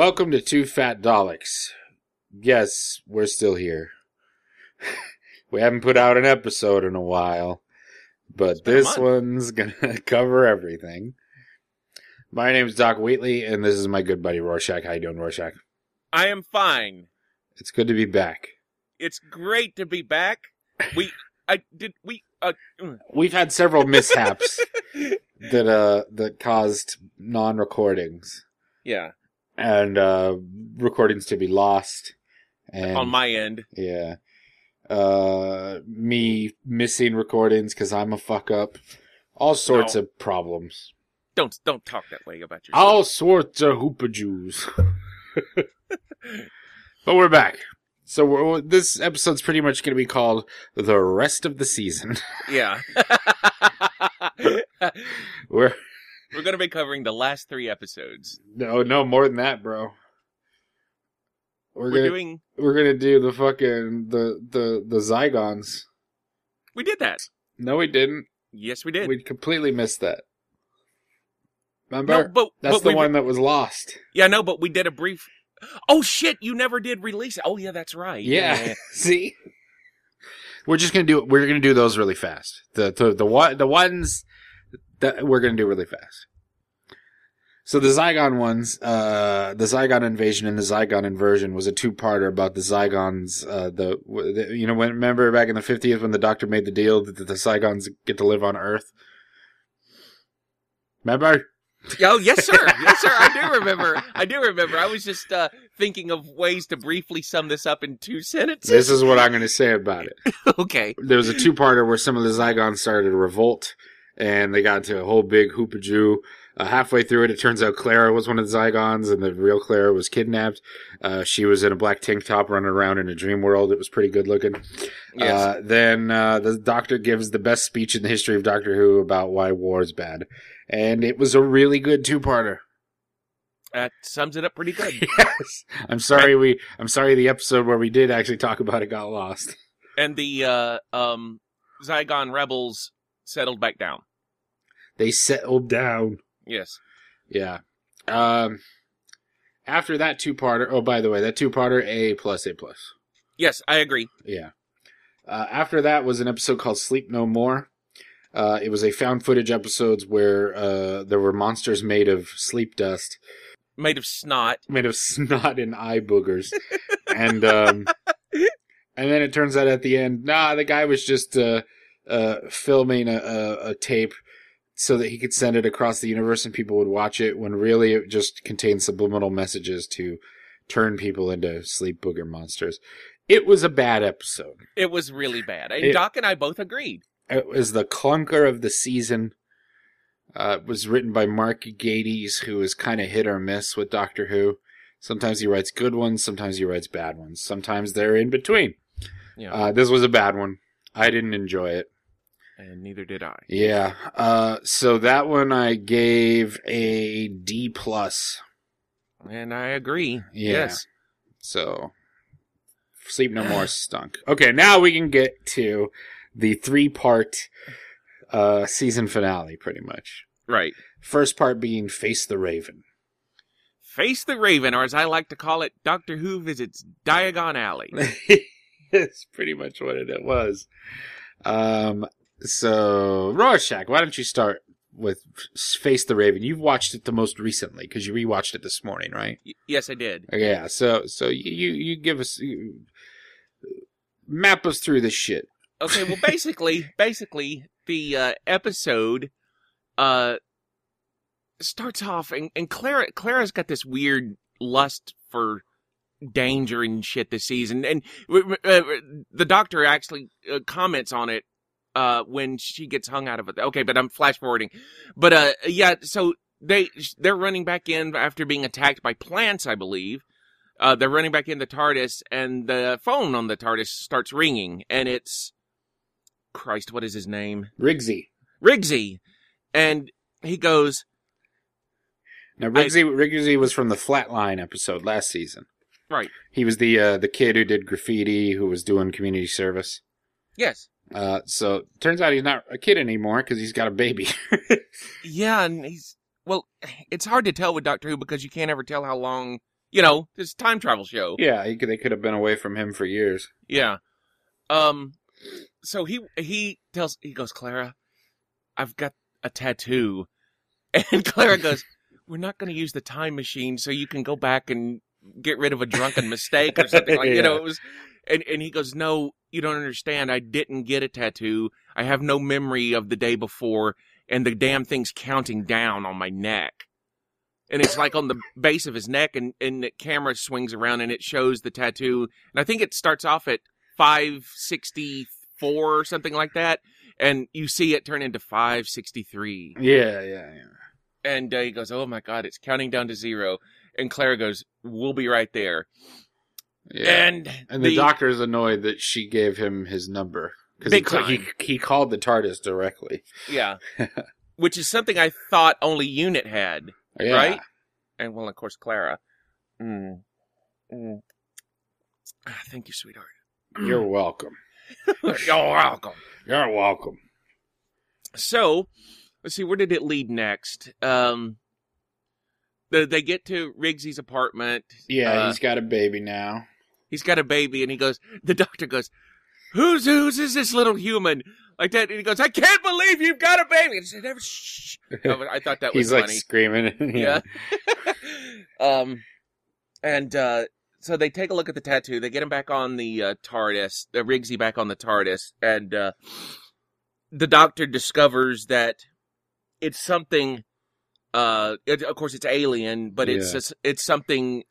Welcome to Two Fat Daleks. Yes, we're still here. We haven't put out an episode in a while, but this one's gonna cover everything. My name's Doc Wheatley, and this is my good buddy Rorschach. How you doing, Rorschach? I am fine. It's good to be back. It's great to be back. We've had several mishaps that caused non-recordings. Yeah. And recordings to be lost. And on my end. Yeah. Me missing recordings because I'm a fuck up. All sorts of problems. Don't talk that way about yourself. All sorts of hoopajoos. But we're back. So this episode's pretty much going to be called The Rest of the Season. Yeah. We're going to be covering the last 3 episodes. No, more than that, bro. We're gonna do the fucking the Zygons. We did that. No, we didn't. Yes, we did. We completely missed that. Remember? No, that's the one that was lost. Yeah, no, but we did a brief. Oh shit! You never did release it. Oh yeah, that's right. Yeah. See, we're gonna do those really fast. The ones that we're gonna do really fast. So the Zygon ones, the Zygon invasion and the Zygon inversion was a 2-parter about the Zygons. Remember back in the 50s when the Doctor made the deal that the Zygons get to live on Earth? Remember? Oh, yes, sir. Yes, sir. I do remember. I was just thinking of ways to briefly sum this up in 2 sentences. This is what I'm going to say about it. Okay. There was a 2-parter where some of the Zygons started a revolt, and they got into a whole big hoopajoo. Halfway through it turns out Clara was one of the Zygons, and the real Clara was kidnapped. She was in a black tank top running around in a dream world. It was pretty good looking. Yes. Then the Doctor gives the best speech in the history of Doctor Who about why war is bad. And it was a really good 2-parter. That sums it up pretty good. Yes. I'm sorry the episode where we did actually talk about it got lost. And the Zygon rebels settled back down. They settled down. Yes. Yeah. After that 2-parter, oh, by the way, that 2-parter, A+. Yes, I agree. Yeah. After that was an episode called Sleep No More. It was a found footage episode where there were monsters made of sleep dust. Made of snot and eye boogers. And then it turns out at the end, the guy was just filming a tape so that he could send it across the universe and people would watch it, when really it just contained subliminal messages to turn people into sleep booger monsters. It was a bad episode. It was really bad. And Doc and I both agreed. It was the clunker of the season. It was written by Mark Gatiss, who is kind of hit or miss with Doctor Who. Sometimes he writes good ones, sometimes he writes bad ones. Sometimes they're in between. Yeah. This was a bad one. I didn't enjoy it. And neither did I. Yeah. So that one I gave a D+. And I agree. Yeah. Yes. So, Sleep No More stunk. Okay, now we can get to the 3-part season finale, pretty much. Right. First part being Face the Raven. Face the Raven, or as I like to call it, Doctor Who visits Diagon Alley. That's pretty much what it was. So, Rorschach, why don't you start with Face the Raven? You've watched it the most recently, because you rewatched it this morning, right? Yes, I did. Yeah, so you give us... map us through this shit. Okay, well, basically, the episode starts off, and Clara's got this weird lust for danger and shit this season, and the Doctor actually comments on it when she gets hung out of it. Okay, but I'm flash forwarding. But yeah, so they're running back in after being attacked by plants, I believe. They're running back in the TARDIS, and the phone on the TARDIS starts ringing, and it's... Christ, what is his name? Rigsy. And he goes... Now, Rigsy was from the Flatline episode last season. Right. He was the kid who did graffiti, who was doing community service. Yes. So, turns out he's not a kid anymore, because he's got a baby. Yeah, and he's... Well, it's hard to tell with Doctor Who, because you can't ever tell how long this time travel show. Yeah, they could have been away from him for years. Yeah. So he goes, Clara, I've got a tattoo. And Clara goes, we're not going to use the time machine so you can go back and get rid of a drunken mistake or something like, Yeah. it was, and he goes, no, you don't understand. I didn't get a tattoo. I have no memory of the day before, and the damn thing's counting down on my neck. And it's like on the base of his neck, and the camera swings around and it shows the tattoo. And I think it starts off at 564 or something like that. And you see it turn into 563. Yeah. And he goes, oh my God, it's counting down to 0. And Clara goes, we'll be right there. Yeah. And the doctor's annoyed that she gave him his number. Big Because time. he called the TARDIS directly. Yeah. Which is something I thought only Unit had. Yeah. Right? And, well, of course, Clara. Thank you, sweetheart. You're welcome. You're welcome. You're welcome. So, let's see, where did it lead next? They get to Riggsy's apartment. Yeah, he's got a baby now. He's got a baby, and the doctor goes, whose is this little human? Like that, and he goes, I can't believe you've got a baby. And he said, shh. No, I thought that was He's funny. like screaming. Yeah. So they take a look at the tattoo. They get him back on the TARDIS, Riggsy back on the TARDIS, and the doctor discovers that it's something. Of course, it's alien, but it's something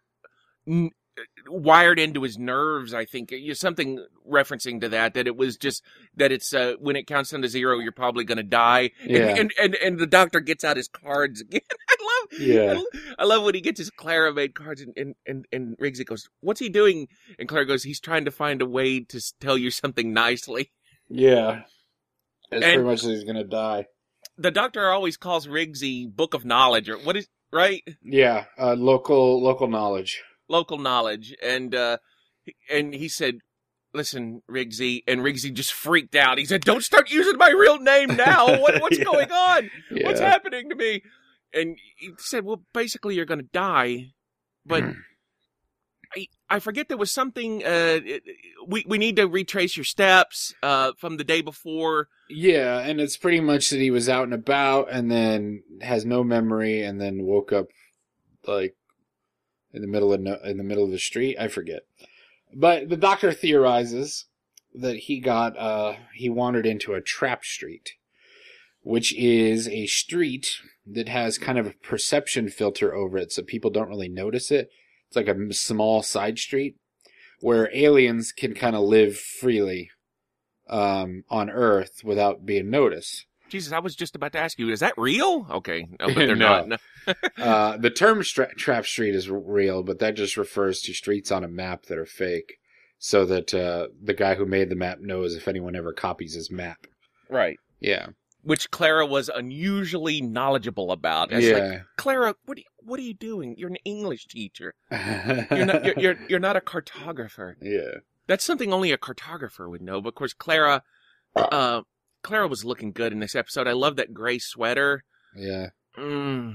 wired into his nerves. I think something referencing to that it was just that it's when it counts down to 0, you're probably going to die. Yeah. And the doctor gets out his cards again. I love when he gets his Clara made cards, and Riggsy goes, "What's he doing?" And Clara goes, "He's trying to find a way to tell you something nicely." Yeah. It's pretty much that he's going to die. The doctor always calls Riggsy Book of Knowledge, or what is right? Yeah, local knowledge. Local knowledge, and he said, "Listen, Riggsy," and Riggsy just freaked out. He said, "Don't start using my real name now. What's going on? Yeah. What's happening to me?" And he said, "Well, basically, you're going to die, but I forget there was something. We need to retrace your steps from the day before." Yeah, and it's pretty much that he was out and about, and then has no memory, and then woke up like in the middle of the street. I forget, but the doctor theorizes that he wandered into a trap street, which is a street that has kind of a perception filter over it, so people don't really notice it. It's like a small side street where aliens can kind of live freely on Earth without being noticed. Jesus, I was just about to ask you, is that real? Okay, no, but they're No. not. The term trap street is real, but that just refers to streets on a map that are fake, so that the guy who made the map knows if anyone ever copies his map. Right. Yeah. Which Clara was unusually knowledgeable about. It's like, Clara, what are you doing? You're an English teacher. You're not a cartographer. Yeah. That's something only a cartographer would know. But of course, Clara was looking good in this episode. I love that gray sweater. Yeah. Yeah.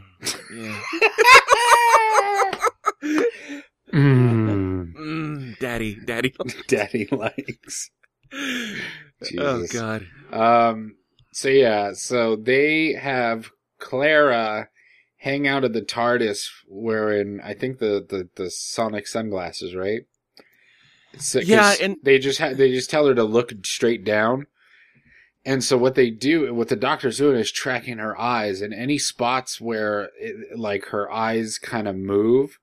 Daddy. Daddy likes. Oh Jesus. God. So they have Clara hang out at the TARDIS wearing, I think, the sonic sunglasses, right? So, yeah, and they just tell her to look straight down. And so what the doctor's doing is tracking her eyes, and any spots where like her eyes kind of move,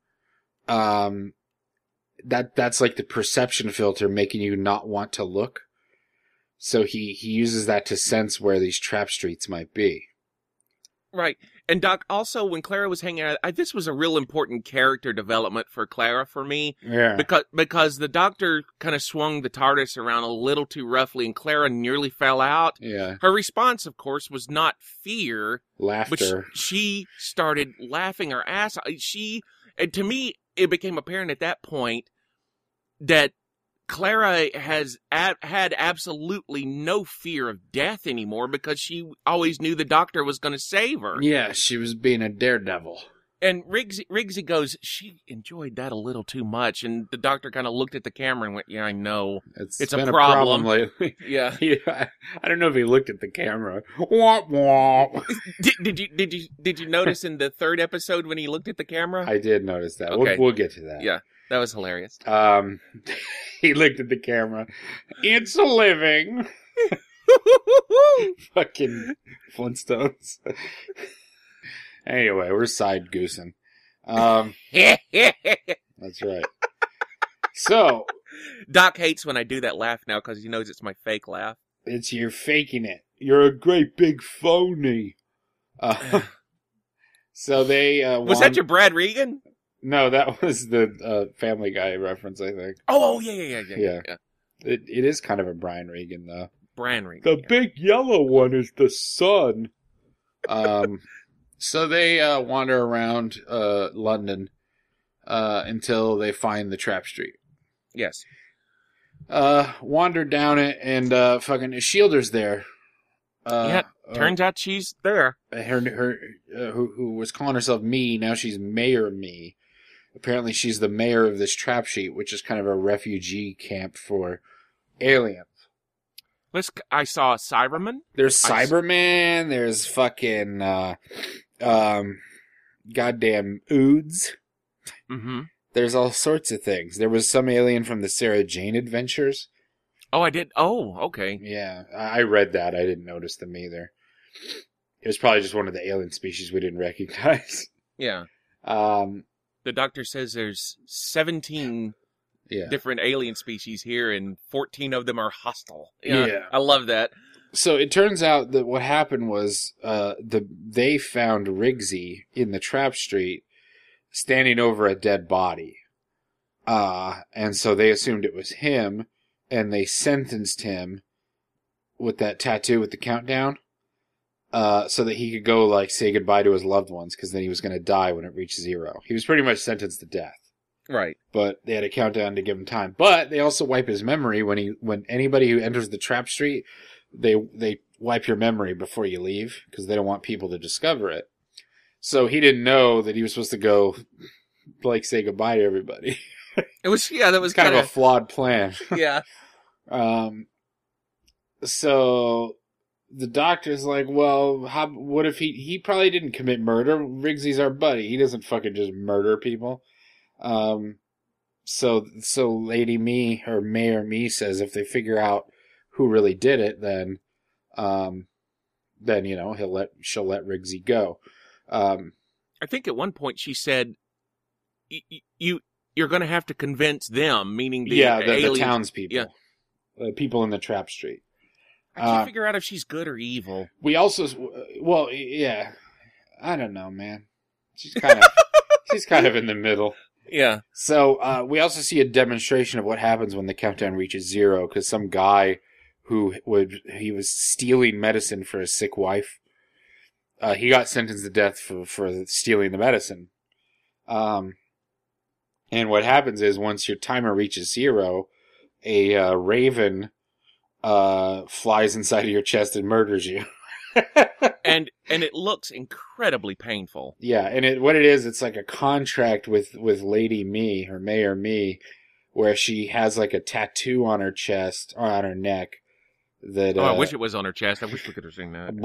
that's like the perception filter making you not want to look. So he uses that to sense where these trap streets might be. Right. And Doc, also when Clara was hanging out, this was a real important character development for Clara for me. Yeah. Because the doctor kind of swung the TARDIS around a little too roughly and Clara nearly fell out. Yeah. Her response, of course, was not fear. Laughter. But she started laughing her ass off. And to me, it became apparent at that point that Clara had absolutely no fear of death anymore because she always knew the doctor was going to save her. Yeah, she was being a daredevil. And Riggsy goes, she enjoyed that a little too much. And the doctor kind of looked at the camera and went, yeah, I know. It's a been problem. lately. Yeah. Yeah. I don't know if he looked at the camera. Womp womp. Did you notice in the third episode when he looked at the camera? I did notice that. Okay. We'll get to that. Yeah, that was hilarious. He looked at the camera. It's a living. Fucking Flintstones. Anyway, we're side goosing. That's right. So, Doc hates when I do that laugh now because he knows it's my fake laugh. it's you're faking it. You're a great big phony. So they Was that your Brad Regan? No, that was the Family Guy reference, I think. Oh, yeah. It is kind of a Brian Regan, though. Brian Regan. The big yellow one is the sun. So they wander around London until they find the trap street. Yes. Wander down it, and fucking Shielder's there. Turns out she's there. Who was calling herself Me, now she's Mayor Me. Apparently she's the mayor of this trap sheet, which is kind of a refugee camp for aliens. I saw Cyberman. There's Cyberman, there's fucking goddamn Oods. Mm-hmm. There's all sorts of things. There was some alien from the Sarah Jane Adventures. Oh, I did? Oh, okay. Yeah, I read that. I didn't notice them either. It was probably just one of the alien species we didn't recognize. Yeah. The doctor says there's 17 different alien species here, and 14 of them are hostile. Yeah. I love that. So it turns out that what happened was they found Riggsy in the trap street standing over a dead body. And so they assumed it was him, and they sentenced him with that tattoo with the countdown, so that he could go, like, say goodbye to his loved ones, because then he was going to die when it reached 0. He was pretty much sentenced to death. Right. But they had a countdown to give him time. But they also wipe his memory when anybody who enters the trap street, they wipe your memory before you leave, because they don't want people to discover it. So he didn't know that he was supposed to go, like, say goodbye to everybody. That was kind of a flawed plan. Yeah. So the doctor's like, well, what if he probably didn't commit murder? Riggsy's our buddy. He doesn't fucking just murder people. So Lady Me, or Mayor Me, says if they figure out who really did it, then you know, she'll let Riggsy go. I think at one point she said, you're going to have to convince them, meaning the townspeople, people in the trap street. I can't figure out if she's good or evil. We also, well, yeah, I don't know, man. She's kind of in the middle. Yeah. So we also see a demonstration of what happens when the countdown reaches 0, because some guy he was stealing medicine for his sick wife. He got sentenced to death for stealing the medicine. And what happens is once your timer reaches 0, a raven flies inside of your chest and murders you. and it looks incredibly painful. Yeah, and it's like a contract with Lady Me, or Mayor Me, where she has like a tattoo on her chest or on her neck that I wish it was on her chest. I wish we could have seen that.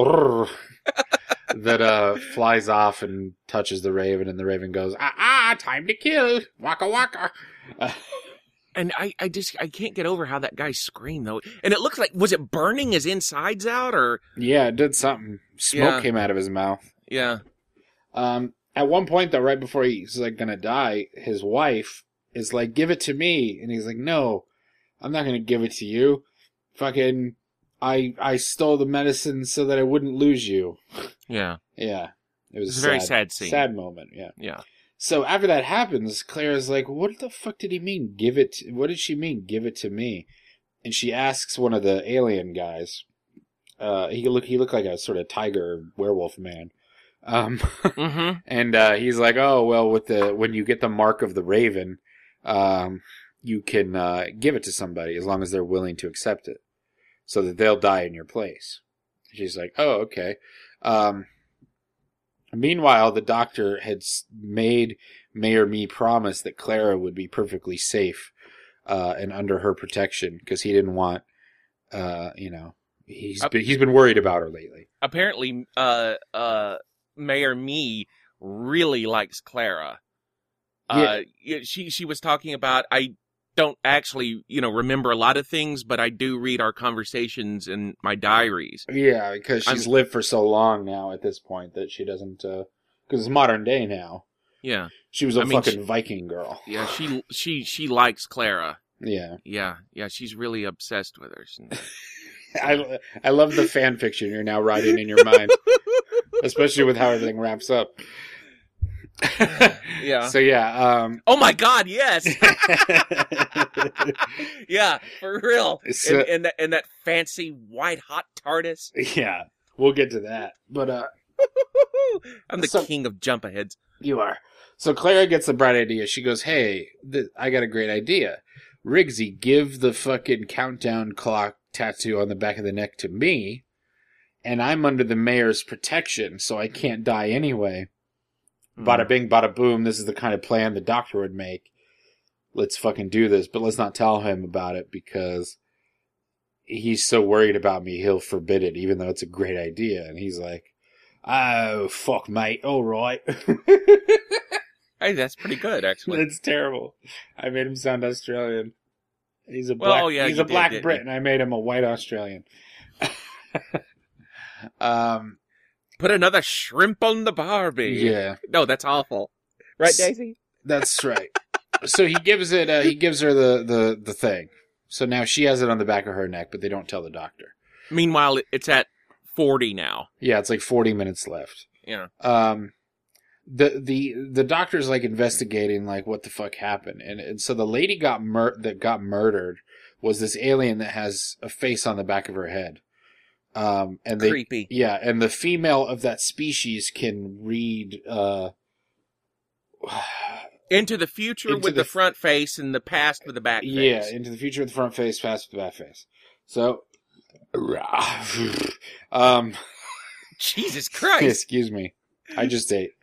That flies off and touches the raven, and the raven goes, time to kill, waka waka. And I can't get over how that guy screamed, though. And it looks like, was it burning his insides out, or? Yeah, it did something. Smoke came out of his mouth. Yeah. At one point, though, right before he's like gonna die, his wife is like, give it to me. And he's like, no, I'm not gonna give it to you. Fucking, I stole the medicine so that I wouldn't lose you. Yeah. Yeah. It was a very sad scene. Sad moment, yeah. Yeah. So after that happens, Clara's like, what the fuck did he mean? What did she mean? Give it to me. And she asks one of the alien guys. He looked like a sort of tiger werewolf man. Mm-hmm. And he's like, oh, well, when you get the mark of the raven, you can give it to somebody as long as they're willing to accept it, so that they'll die in your place. She's like, oh, okay. Meanwhile, the doctor had made Mayor Me promise that Clara would be perfectly safe and under her protection because he didn't want, he's been worried about her lately. Apparently, Mayor Me really likes Clara. She was talking about, I don't actually, remember a lot of things, but I do read our conversations in my diaries. Yeah, because she's lived for so long now at this point that she doesn't, because it's modern day now. Yeah. She was a fucking Viking girl. Yeah, she likes Clara. Yeah. Yeah, she's really obsessed with her. I love the fan fiction you're now writing in your mind, especially with how everything wraps up. Yeah. So yeah. Oh my God! Yes. Yeah, for real. So, and that fancy white hot TARDIS. Yeah, we'll get to that. But I'm the king of jump aheads. You are. So Clara gets the bright idea. She goes, "Hey, I got a great idea. Riggsy, give the fucking countdown clock tattoo on the back of the neck to me, and I'm under the mayor's protection, so I can't die anyway." Bada bing, bada boom. This is the kind of plan the doctor would make. Let's fucking do this, but let's not tell him about it because he's so worried about me, he'll forbid it, even though it's a great idea. And he's like, "Oh, fuck, mate. All right." Hey, that's pretty good, actually. That's terrible. I made him sound Australian. He's a black, he's a black Brit, and I made him a white Australian. Put another shrimp on the Barbie. Yeah. No, that's awful. Right, Daisy? That's right. So he gives her the thing. So now she has it on the back of her neck, but they don't tell the doctor. Meanwhile, it's at 40 now. Yeah, it's like 40 minutes left. Yeah. The doctor's like investigating like what the fuck happened, and so the lady that got murdered was this alien that has a face on the back of her head. And creepy. Yeah, and the female of that species can read into the future with the front face and the past with the back face. Yeah, into the future with the front face, past with the back face. So, Jesus Christ! Excuse me, I just ate.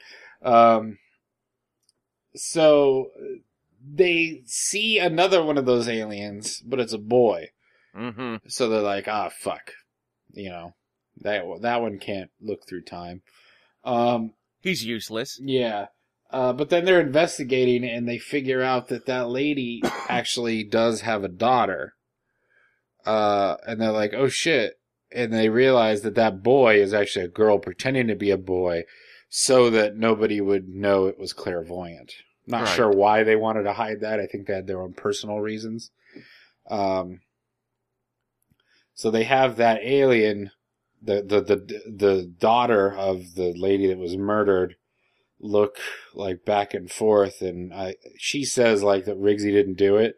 So they see another one of those aliens, but it's a boy. Mm-hmm. So they're like, fuck. That one can't look through time. He's useless. Yeah. But then they're investigating and they figure out that lady actually does have a daughter. And they're like, oh shit. And they realize that boy is actually a girl pretending to be a boy so that nobody would know it was clairvoyant. Not sure why they wanted to hide that. I think they had their own personal reasons. So they have that alien, the daughter of the lady that was murdered, look like back and forth, and she says like that Riggsy didn't do it,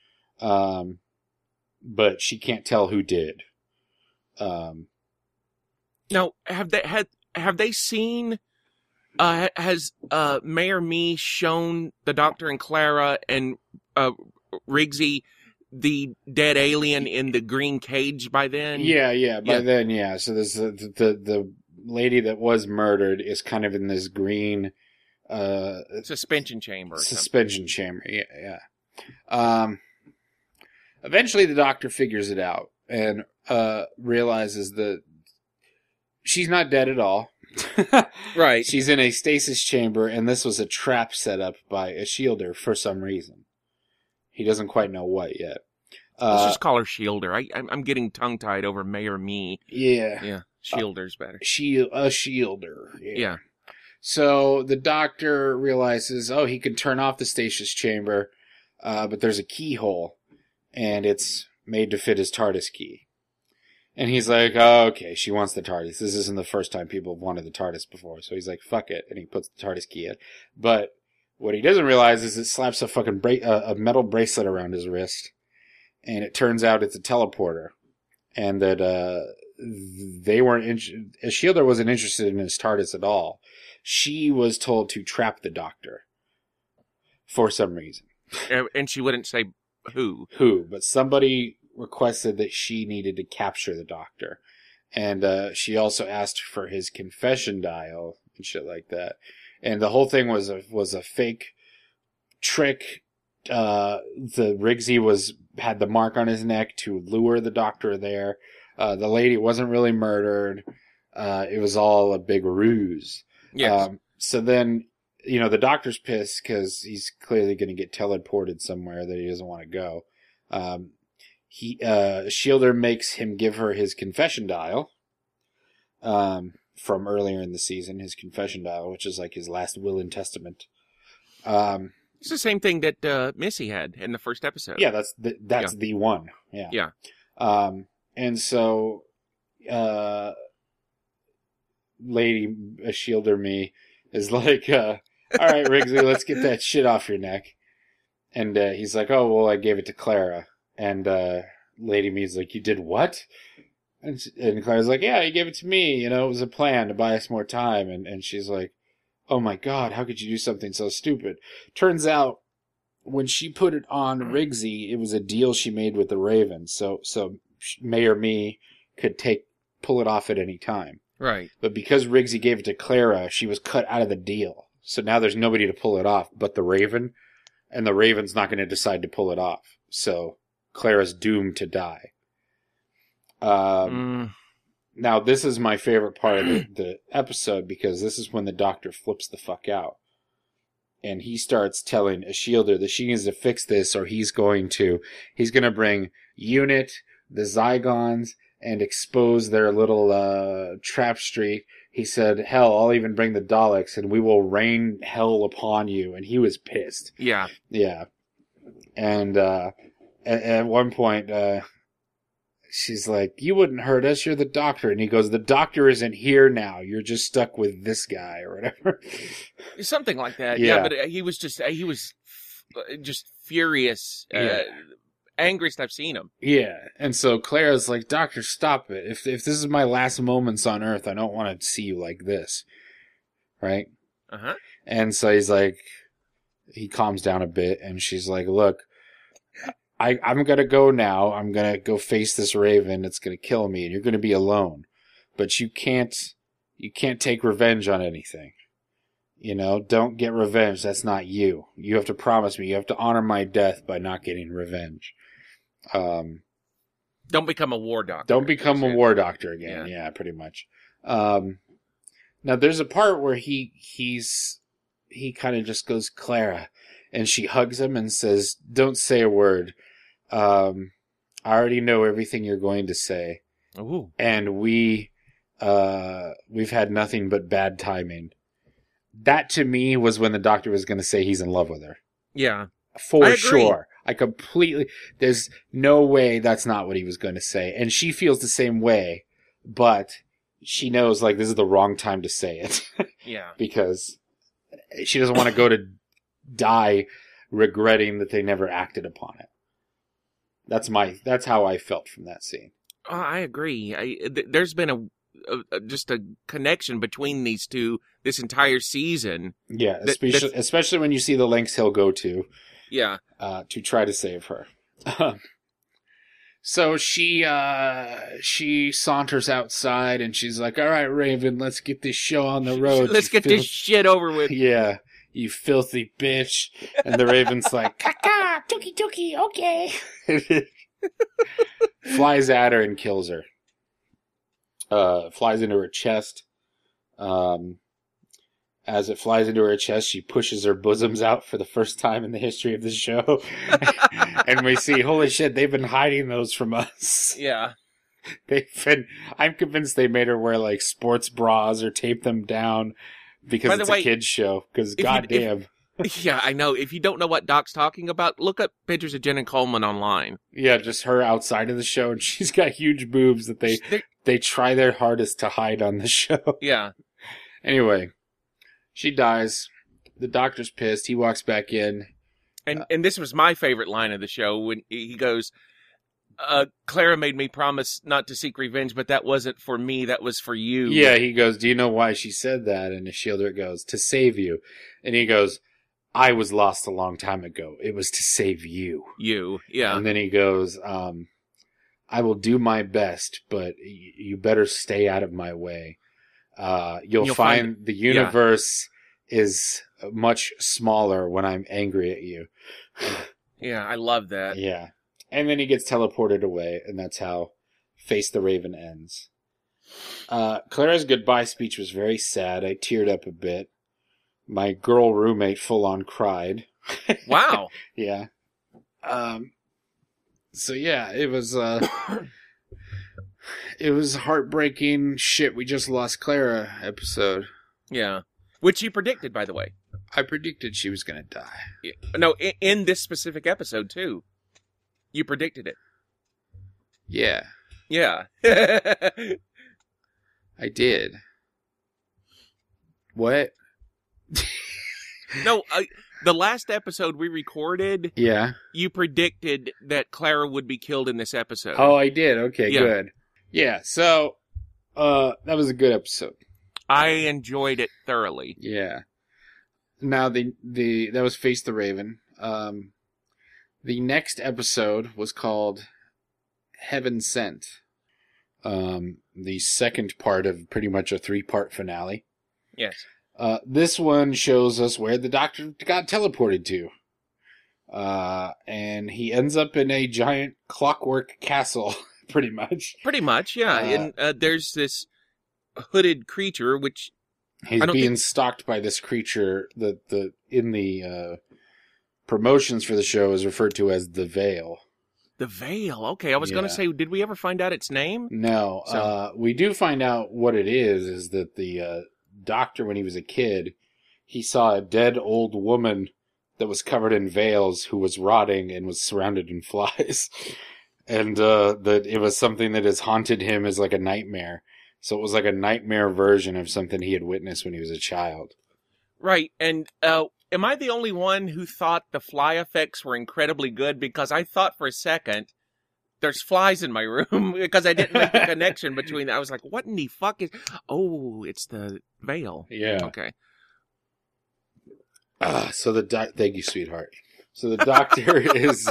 but she can't tell who did. Now, have they seen? Has Mayor Me shown the Doctor and Clara and Riggsy the dead alien in the green cage by then? Yeah, by then, yeah. So there's the lady that was murdered is kind of in this green suspension chamber. Yeah. Eventually the Doctor figures it out and realizes that she's not dead at all. Right. She's in a stasis chamber, and this was a trap set up by a shielder for some reason. He doesn't quite know what yet. Let's just call her Shielder. I'm getting tongue-tied over Mayor Me. Yeah. Yeah, Shielder's better. A shielder. Yeah. So the Doctor realizes, he can turn off the stasis chamber, but there's a keyhole, and it's made to fit his TARDIS key. And he's like, okay, she wants the TARDIS. This isn't the first time people have wanted the TARDIS before. So he's like, fuck it. And he puts the TARDIS key in. But what he doesn't realize is it slaps a fucking a metal bracelet around his wrist. And it turns out it's a teleporter. And that they weren't... Shielder wasn't interested in his TARDIS at all. She was told to trap the Doctor. For some reason. And she wouldn't say who. But somebody requested that she needed to capture the Doctor. And she also asked for his confession dial and shit like that. And the whole thing was a fake trick. The Riggsy had the mark on his neck to lure the doctor there. The lady wasn't really murdered. It was all a big ruse. Yes. So then, the doctor's pissed because he's clearly going to get teleported somewhere that he doesn't want to go. Shielder makes him give her his confession dial. From earlier in the season, his confession dial, which is like his last will and testament. It's the same thing that Missy had in the first episode. Yeah, that's the one. Yeah. Yeah. And so, Lady Shielder me is like, all right, Riggsy, let's get that shit off your neck. And he's like, oh, well, I gave it to Clara. And Lady Me's like, you did what? And Clara's like, yeah, he gave it to me. It was a plan to buy us more time. And she's like, oh my God, how could you do something so stupid? Turns out, when she put it on Riggsy, it was a deal she made with the Raven. So Mayor Me could pull it off at any time. Right. But because Riggsy gave it to Clara, she was cut out of the deal. So now there's nobody to pull it off but the Raven. And the Raven's not going to decide to pull it off. So Clara's doomed to die. Now, this is my favorite part of the episode because this is when the doctor flips the fuck out. And he starts telling Shielder that she needs to fix this or he's going to bring Unit, the Zygons, and expose their little trap street. He said, hell, I'll even bring the Daleks and we will rain hell upon you. And he was pissed. Yeah. Yeah. And at one point, she's like, you wouldn't hurt us, you're the doctor. And he goes, the doctor isn't here now. You're just stuck with this guy or whatever. Something like that. Yeah. But he was just furious. Angriest I've seen him. Yeah. And so Clara's like, doctor, stop it. If this is my last moments on Earth, I don't want to see you like this. Right? Uh-huh. And so he's like, he calms down a bit and she's like, look, I'm going to go now. I'm going to go face this Raven. It's going to kill me and you're going to be alone. But you can't take revenge on anything. Don't get revenge. That's not you. You have to promise me. You have to honor my death by not getting revenge. Don't become a war doctor. Don't become a war doctor again. Yeah, pretty much. Now there's a part where he kind of just goes, Clara, and she hugs him and says, don't say a word. I already know everything you're going to say. Ooh. And we've had nothing but bad timing. That to me was when the doctor was going to say he's in love with her. Yeah. For sure. There's no way that's not what he was going to say. And she feels the same way, but she knows this is the wrong time to say it. Yeah. Because she doesn't want to go to die regretting that they never acted upon it. That's how I felt from that scene. I agree. There's been just a connection between these two this entire season. Yeah, especially when you see the lengths he'll go to. Yeah. To try to save her. So she saunters outside and she's like, all right, Raven, let's get this show on the road. Let's get this shit over with. Yeah, you filthy bitch. And the Raven's like, caca, tookie, okay. Flies at her and kills her. Flies into her chest. As it flies into her chest, she pushes her bosoms out for the first time in the history of the show. And we see, holy shit, they've been hiding those from us. Yeah. I'm convinced they made her wear sports bras or tape them down because it's a kid's show. Because goddamn. Yeah, I know. If you don't know what Doc's talking about, look up pictures of Jenna Coleman online. Yeah, just her outside of the show, and she's got huge boobs that they try their hardest to hide on the show. Yeah. Anyway. She dies. The doctor's pissed. He walks back in. And this was my favorite line of the show when he goes, Clara made me promise not to seek revenge, but that wasn't for me. That was for you. Yeah, he goes, do you know why she said that? And the Shielder goes, to save you. And he goes, I was lost a long time ago. It was to save you. You, yeah. And then he goes, I will do my best, but you better stay out of my way. you'll find the universe is much smaller when I'm angry at you. Yeah, I love that. Yeah. And then he gets teleported away, and that's how Face the Raven ends. Clara's goodbye speech was very sad. I teared up a bit. My girl roommate full on cried. Wow. Yeah. So yeah, it was it was heartbreaking shit. We just lost Clara episode. Yeah. Which you predicted, by the way. I predicted she was going to die. Yeah. No, in this specific episode, too. You predicted it. Yeah. Yeah. I did. What? No, the last episode we recorded, Yeah. you predicted that Clara would be killed in this episode. Oh, I did. Okay, Yeah. good. Yeah, so that was a good episode. I enjoyed it thoroughly. Yeah. Now that was Face the Raven. The next episode was called Heaven Sent. The second part of pretty much a 3-part finale. Yes. This one shows us where the Doctor got teleported to. And he ends up in a giant clockwork castle, pretty much. Pretty much, yeah. And there's this hooded creature, which... He's being stalked by this creature that in the promotions for the show is referred to as the Veil. The Veil. Okay, I was going to say, did we ever find out its name? No. We do find out what it is that the Doctor, when he was a kid, he saw a dead old woman that was covered in veils who was rotting and was surrounded in flies. And that it was something that has haunted him as like a nightmare. So it was like a nightmare version of something he had witnessed when he was a child. Right, and am I the only one who thought the fly effects were incredibly good? Because I thought for a second, there's flies in my room, because I didn't make the connection between... I was like, what in the fuck is... Oh, it's the Veil. Yeah. Okay. So thank you, sweetheart. So the Doctor is...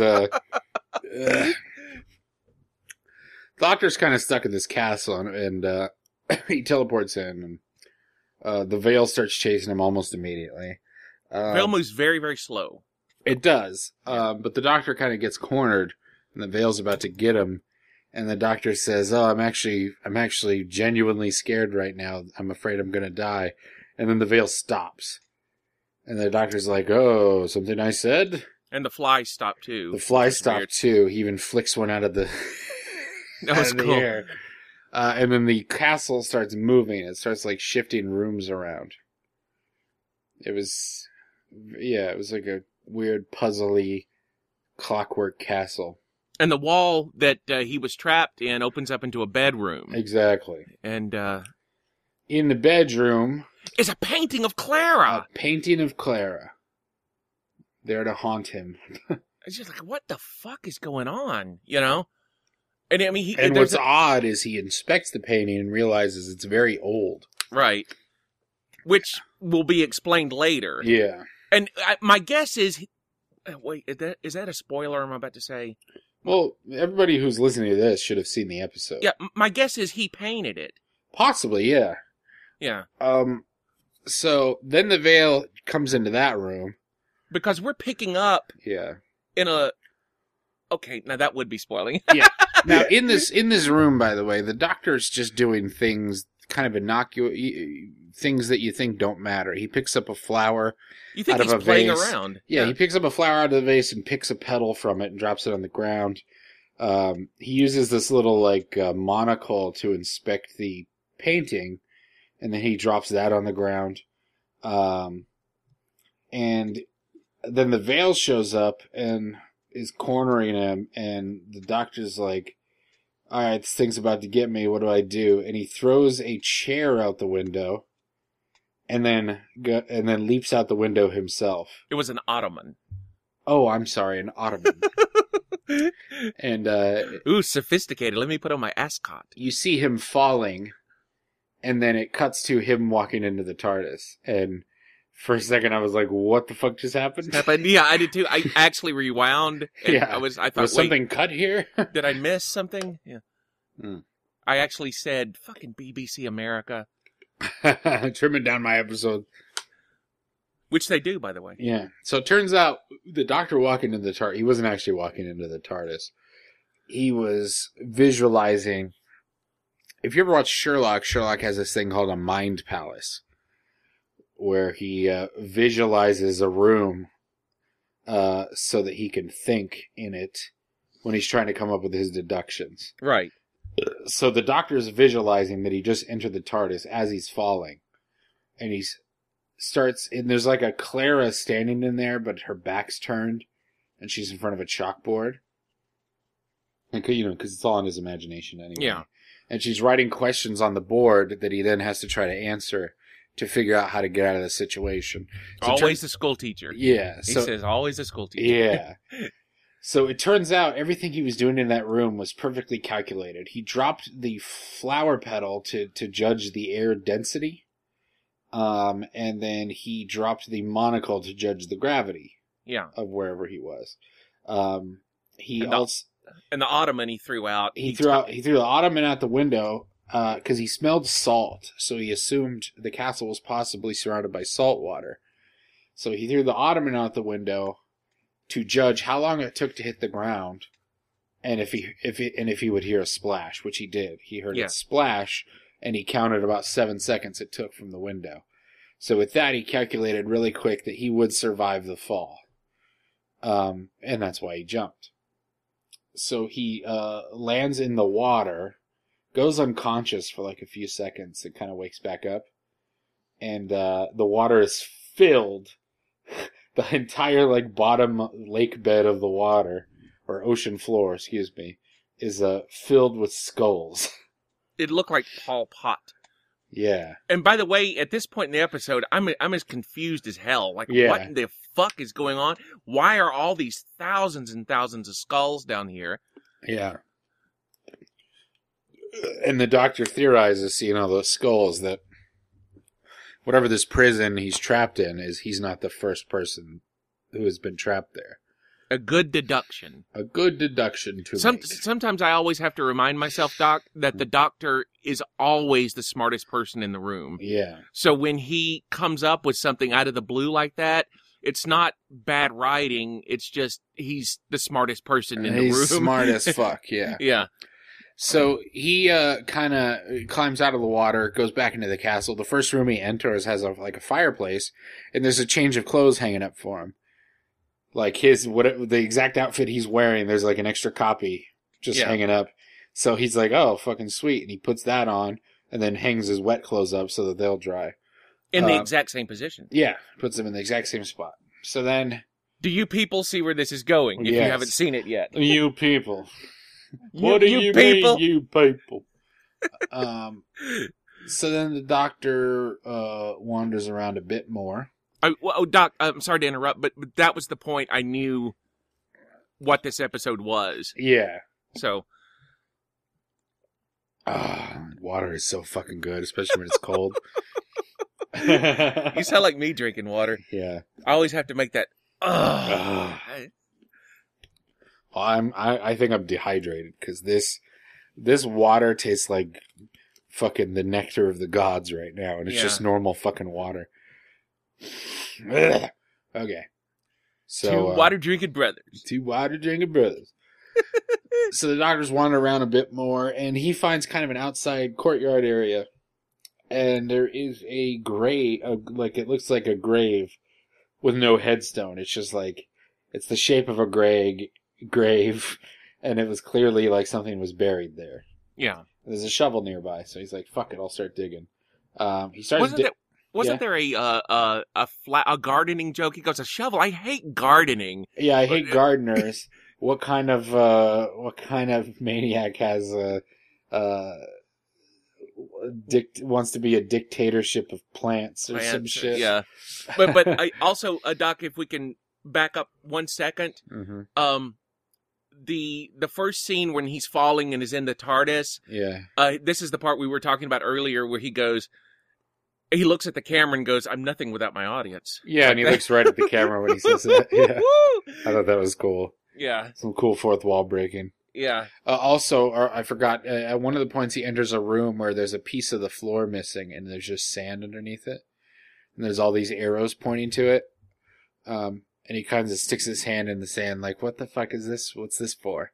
Doctor's kind of stuck in this castle, and he teleports in, and the Veil starts chasing him almost immediately. Veil moves very, very slow. It does, but the Doctor kind of gets cornered, and the Veil's about to get him, and the Doctor says, "Oh, I'm actually genuinely scared right now. I'm afraid I'm gonna die." And then the Veil stops, and the Doctor's like, "Oh, something I said?" And the flies stop too. The flies stop too. He even flicks one out of the That was cool. air. And then the castle starts moving. It starts like shifting rooms around. It was like a weird puzzly clockwork castle. And the wall that he was trapped in opens up into a bedroom. Exactly. And in the bedroom is a painting of Clara. A painting of Clara. There to haunt him. It's just like, what the fuck is going on? You know? And I mean, what's odd is he inspects the painting and realizes it's very old. Right. Which will be explained later. Yeah. And my guess is... Wait, is that a spoiler I'm about to say? Well, everybody who's listening to this should have seen the episode. Yeah, my guess is he painted it. Possibly, yeah. Yeah. So then the Veil comes into that room. Because we're picking up... Yeah. In a... Okay, now that would be spoiling. Yeah. Now, in this room, by the way, the Doctor's just doing things, kind of innocuous, things that you think don't matter. He picks up a flower you think out he's of a playing vase. Around. Yeah, he picks up a flower out of the vase and picks a petal from it and drops it on the ground. He uses this little, monocle to inspect the painting, and then he drops that on the ground. And then the Veil shows up and is cornering him, and the Doctor's like, "Alright, this thing's about to get me, what do I do?" And he throws a chair out the window, and then leaps out the window himself. It was an ottoman. Oh, I'm sorry, an ottoman. And, ooh, sophisticated. Let me put on my ascot. You see him falling, and then it cuts to him walking into the TARDIS, and for a second, I was like, "What the fuck just happened?" Yeah, I did too. I actually rewound. And yeah, I thought, was something cut here? Did I miss something? Yeah. Mm. I actually said, "Fucking BBC America." Trimming down my episode. Which they do, by the way. Yeah. So it turns out the doctor walking into the TARDIS, he wasn't actually walking into the TARDIS. He was visualizing. If you ever watch Sherlock, Sherlock has this thing called a mind palace, where he visualizes a room so that he can think in it when he's trying to come up with his deductions. Right. So the doctor is visualizing that he just entered the TARDIS as he's falling. And and there's like a Clara standing in there, but her back's turned, and she's in front of a chalkboard. And, because it's all in his imagination anyway. Yeah. And she's writing questions on the board that he then has to try to answer to figure out how to get out of the situation. So always the school teacher. Yeah. He says always the school teacher. Yeah. So it turns out everything he was doing in that room was perfectly calculated. He dropped the flower petal to judge the air density. And then he dropped the monocle to judge the gravity. Yeah. Of wherever he was. And the ottoman he threw out. He threw the ottoman out the window because he smelled salt, so he assumed the castle was possibly surrounded by salt water. So he threw the ottoman out the window to judge how long it took to hit the ground, and if he would hear a splash, which he did. He heard it splash, and he counted about 7 seconds it took from the window. So with that, he calculated really quick that he would survive the fall, and that's why he jumped. So he lands in the water, goes unconscious for like a few seconds, and kind of wakes back up. And the water is filled. The entire bottom lake bed of the water, or ocean floor, excuse me, is filled with skulls. It looked like Pol Pot. Yeah. And by the way, at this point in the episode, I'm as confused as hell. What in the fuck is going on? Why are all these thousands and thousands of skulls down here? Yeah. And the doctor theorizes, seeing all those skulls, that whatever this prison he's trapped in is, he's not the first person who has been trapped there. A good deduction. A good deduction to make. Sometimes I always have to remind myself, Doc, that the doctor is always the smartest person in the room. Yeah. So when he comes up with something out of the blue like that, it's not bad writing. It's just he's the smartest person in the room. He's smart as fuck, yeah. Yeah. So he kind of climbs out of the water, goes back into the castle. The first room he enters has a fireplace, and there's a change of clothes hanging up for him. Like the exact outfit he's wearing, there's like an extra copy just hanging up. So he's like, oh, fucking sweet. And he puts that on and then hangs his wet clothes up so that they'll dry. In the exact same position. Yeah, puts them in the exact same spot. So then... Do you people see where this is going if you haven't seen it yet? You people. What do you mean, you people? So then the doctor wanders around a bit more. Doc, I'm sorry to interrupt, but that was the point. I knew what this episode was. Yeah. So. Water is so fucking good, especially when it's cold. You sound like me drinking water. Yeah. I always have to make that. Well, I think I'm dehydrated because this water tastes like fucking the nectar of the gods right now, and it's just normal fucking water. Okay. So two water drinking brothers. So the doctors wander around a bit more, and he finds kind of an outside courtyard area, and there is a grave, it looks like a grave with no headstone. It's just it's the shape of a grave, and it was clearly like something was buried there. Yeah. There's a shovel nearby, so he's like, "Fuck it, I'll start digging." He starts. Wasn't there a gardening joke? He goes, "A shovel? I hate gardening." Yeah, I hate gardeners. What kind of maniac has wants to be a dictatorship of plants or some shit? Yeah, but I also, Doc, if we can back up 1 second, the first scene when he's falling and is in the TARDIS. Yeah. This is the part we were talking about earlier, where he looks at the camera and goes, "I'm nothing without my audience." Yeah, and he looks right at the camera when he says that. Yeah. I thought that was cool. Yeah. Some cool fourth wall breaking. Yeah. Also, or I forgot, at one of the points he enters a room where there's a piece of the floor missing and there's just sand underneath it. And there's all these arrows pointing to it. And he kind of sticks his hand in the sand like, what the fuck is this? What's this for?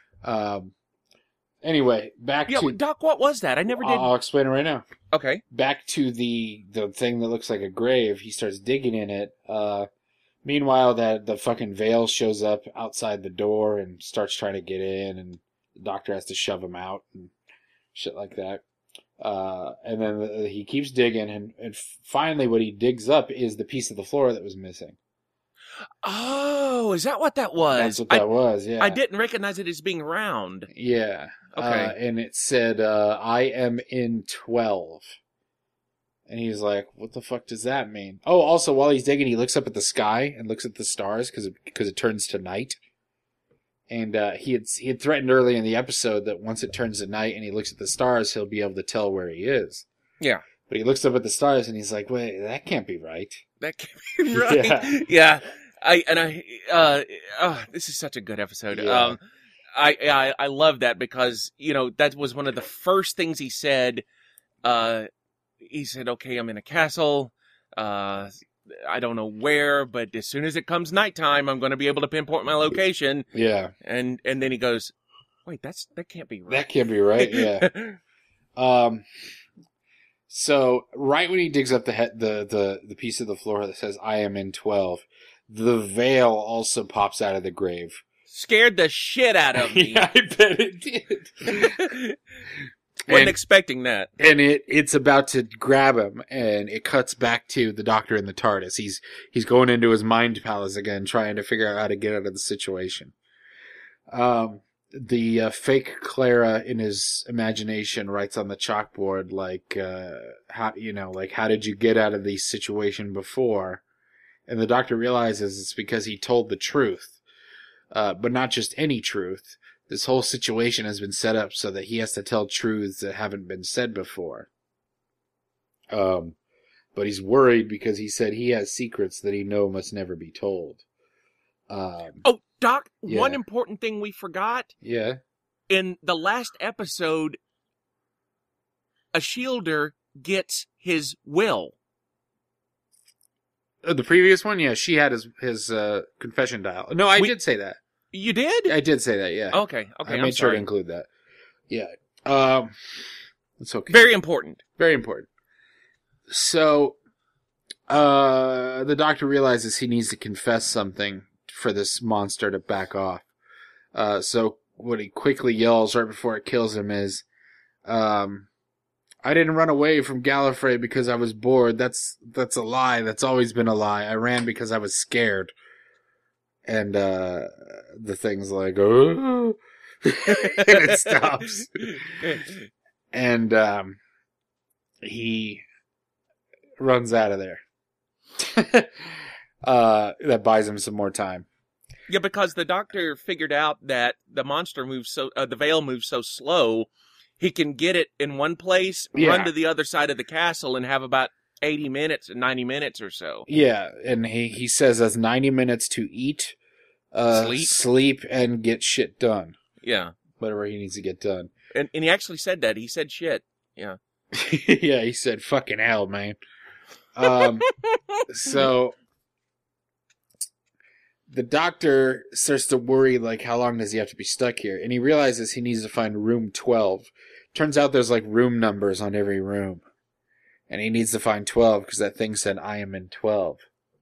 Anyway, back to... Doc, what was that? I never did... I'll explain it right now. Okay. Back to the thing that looks like a grave. He starts digging in it. Meanwhile, the fucking Veil shows up outside the door and starts trying to get in, and the doctor has to shove him out and shit like that. And then he keeps digging, and finally what he digs up is the piece of the floor that was missing. Oh, is that what that was? That's what that was, yeah. I didn't recognize it as being round. Yeah. Okay. And it said, I am in 12. And he's like, what the fuck does that mean? Oh, also, while he's digging, he looks up at the sky and looks at the stars because it turns to night. And he had threatened early in the episode that once it turns to night and he looks at the stars, he'll be able to tell where he is. Yeah. But he looks up at the stars and he's like, wait, that can't be right. That can't be right. Yeah. This is such a good episode. Yeah. I love that because, that was one of the first things he said. He said, okay, I'm in a castle. I don't know where, but as soon as it comes nighttime, I'm going to be able to pinpoint my location. Yeah. And then he goes, wait, that can't be right. That can't be right, yeah. So right when he digs up the piece of the floor that says, I am in 12, the Veil also pops out of the grave. Scared the shit out of me. Yeah, I bet it did. Wasn't expecting that. And it's about to grab him, and it cuts back to the Doctor in the TARDIS. He's going into his mind palace again, trying to figure out how to get out of the situation. The fake Clara in his imagination writes on the chalkboard how did you get out of this situation before? And the Doctor realizes it's because he told the truth, but not just any truth. This whole situation has been set up so that he has to tell truths that haven't been said before. But he's worried because he said he has secrets that he knows must never be told. Doc, yeah. One important thing we forgot. Yeah. In the last episode, a Shielder gets his will. The previous one? Yeah, she had his confession dial. No, I did say that. You did? I did say that, yeah. Okay, I made sure to include that. Yeah. It's okay. Very important. Very important. So, the Doctor realizes he needs to confess something for this monster to back off. So what he quickly yells right before it kills him is, I didn't run away from Gallifrey because I was bored. That's a lie. That's always been a lie. I ran because I was scared. And the thing's like, oh, and it stops. And he runs out of there. That buys him some more time. Yeah, because the Doctor figured out that the monster moves the Veil moves so slow, he can get it in one place, run to the other side of the castle, and have about 80 minutes, 90 minutes or so. Yeah, and he says that's 90 minutes to eat, sleep, and get shit done. Yeah. Whatever he needs to get done. And he actually said that. He said shit. Yeah. Yeah, he said fucking hell, man. So the Doctor starts to worry, like, how long does he have to be stuck here? And he realizes he needs to find room 12. Turns out there's, like, room numbers on every room. And he needs to find 12 because that thing said, I am in 12.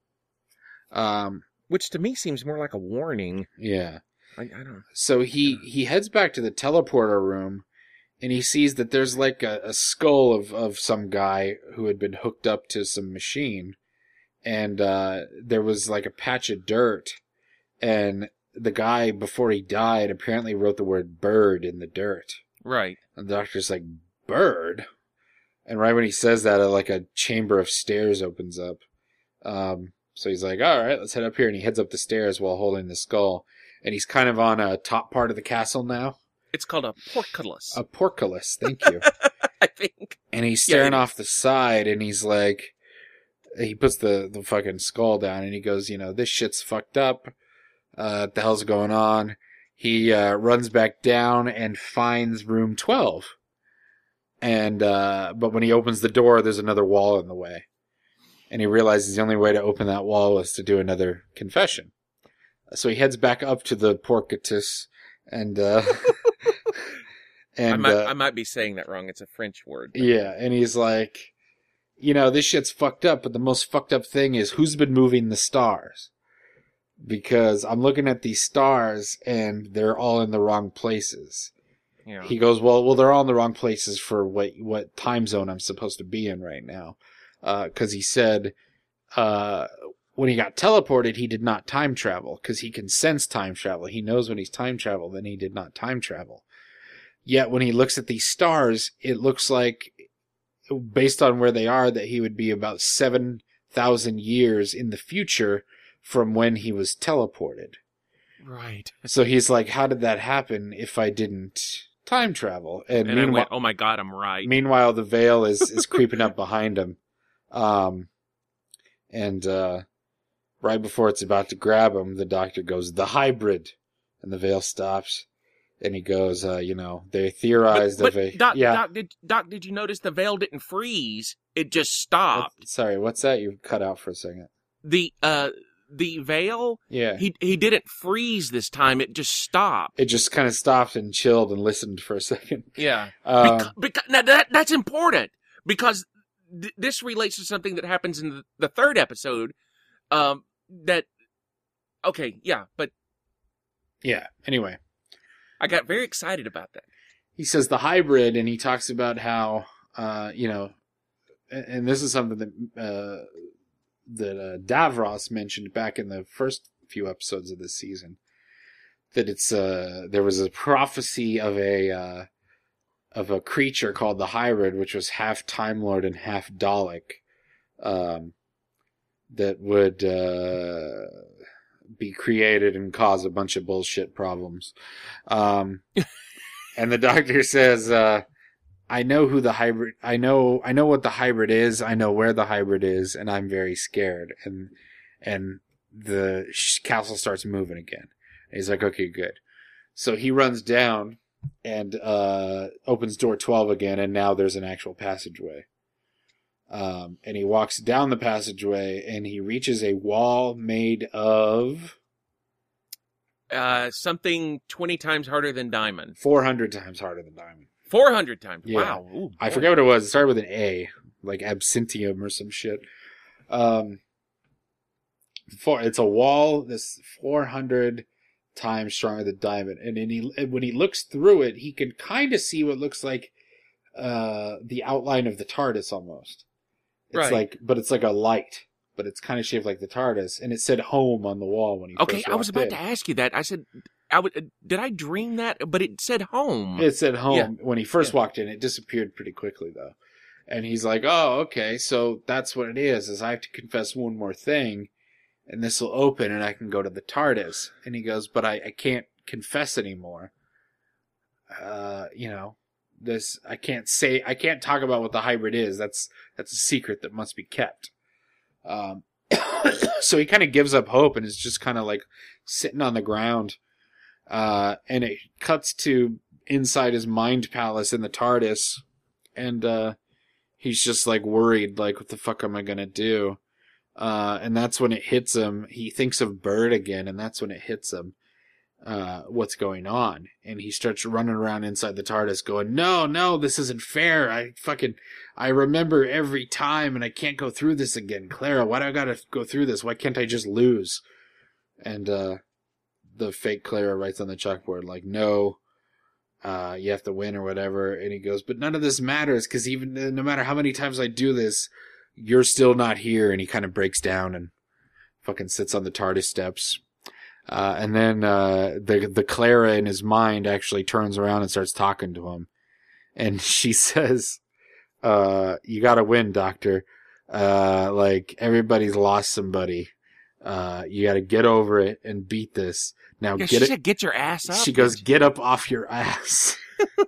Which to me seems more like a warning. Yeah. I don't know. So he heads back to the teleporter room, and he sees that there's, like, a skull of some guy who had been hooked up to some machine. And there was, like, a patch of dirt. And the guy, before he died, apparently wrote the word bird in the dirt. Right. And the Doctor's like, bird? And right when he says that, like, a chamber of stairs opens up. So he's like, all right, let's head up here. And he heads up the stairs while holding the skull. And he's kind of on a top part of the castle now. It's called a portcullis. A portcullis, thank you. I think. And he's staring off the side, and he's like, he puts the fucking skull down, and he goes, this shit's fucked up. What the hell's going on? he runs back down and finds room 12. And but when he opens the door, there's another wall in the way. And he realizes the only way to open that wall was to do another confession. So he heads back up to the Porcitus and and I might be saying that wrong. It's a French word. Yeah, and he's like, this shit's fucked up, but the most fucked up thing is who's been moving the stars? Because I'm looking at these stars and they're all in the wrong places. Yeah. He goes, well, they're all in the wrong places for what time zone I'm supposed to be in right now. Because he said, when he got teleported, he did not time travel because he can sense time travel. He knows when he's time traveled, then he did not time travel. Yet when he looks at these stars, it looks like, based on where they are, that he would be about 7,000 years in the future from when he was teleported. Right. So he's like, how did that happen if I didn't time travel? And I went, oh my God, I'm right. Meanwhile, the veil is creeping up behind him. Right before it's about to grab him, the doctor goes, the hybrid. And the veil stops. And he goes, they theorized but Doc, yeah. Doc, did you notice the veil didn't freeze? It just stopped. Sorry, what's that? You cut out for a second. The veil, yeah, he didn't freeze this time. It just stopped. It just kind of stopped and chilled and listened for a second. Yeah, because now that's important because this relates to something that happens in the third episode. Anyway, I got very excited about that. He says the hybrid, and he talks about how and this is something that Davros mentioned back in the first few episodes of this season, that it's there was a prophecy of a creature called the hybrid, which was half Time Lord and half Dalek, that would be created and cause a bunch of bullshit problems. And the doctor says, I know who the hybrid, I know what the hybrid is, I know where the hybrid is, and I'm very scared. And the castle starts moving again. And he's like, okay, good. So he runs down and opens door 12 again, and now there's an actual passageway. And he walks down the passageway, and he reaches a wall made of... something 20 times harder than diamond. 400 times harder than diamond. 400 times. Yeah. Wow. Ooh, I forget what it was. It started with an A, like absinthium or some shit. It's a wall that's 400 times stronger than diamond. And when he looks through it, he can kind of see what looks like the outline of the TARDIS almost. It's right. but it's like a light, but it's kind of shaped like the TARDIS. And it said home on the wall when he first walked I was about in. to ask you that. I said, did I dream that? But it said home. It said home. Yeah. When he first walked in. It disappeared pretty quickly, though. And he's like, oh, okay, so that's what it is I have to confess one more thing, and this will open, and I can go to the TARDIS. And he goes, but I can't confess anymore. I can't talk about what the hybrid is. That's a secret that must be kept. So he kind of gives up hope and is just kind of like sitting on the ground. And it cuts to inside his mind palace in the TARDIS, and he's just like worried, like, what the fuck am I gonna do? And that's when it hits him. He thinks of Bird again, and that's when it hits him, what's going on. And he starts running around inside the TARDIS going, no, this isn't fair. I remember every time, and I can't go through this again. Clara, why do I gotta go through this? Why can't I just lose? And, the fake Clara writes on the chalkboard, like, no, you have to win or whatever. And he goes, but none of this matters, because even no matter how many times I do this, you're still not here. And he kind of breaks down and fucking sits on the TARDIS steps. And then the Clara in his mind actually turns around and starts talking to him. And she says, you gotta win, Doctor. Like, everybody's lost somebody. You gotta get over it and beat this. Now she said, get your ass up. She goes, get up off your ass.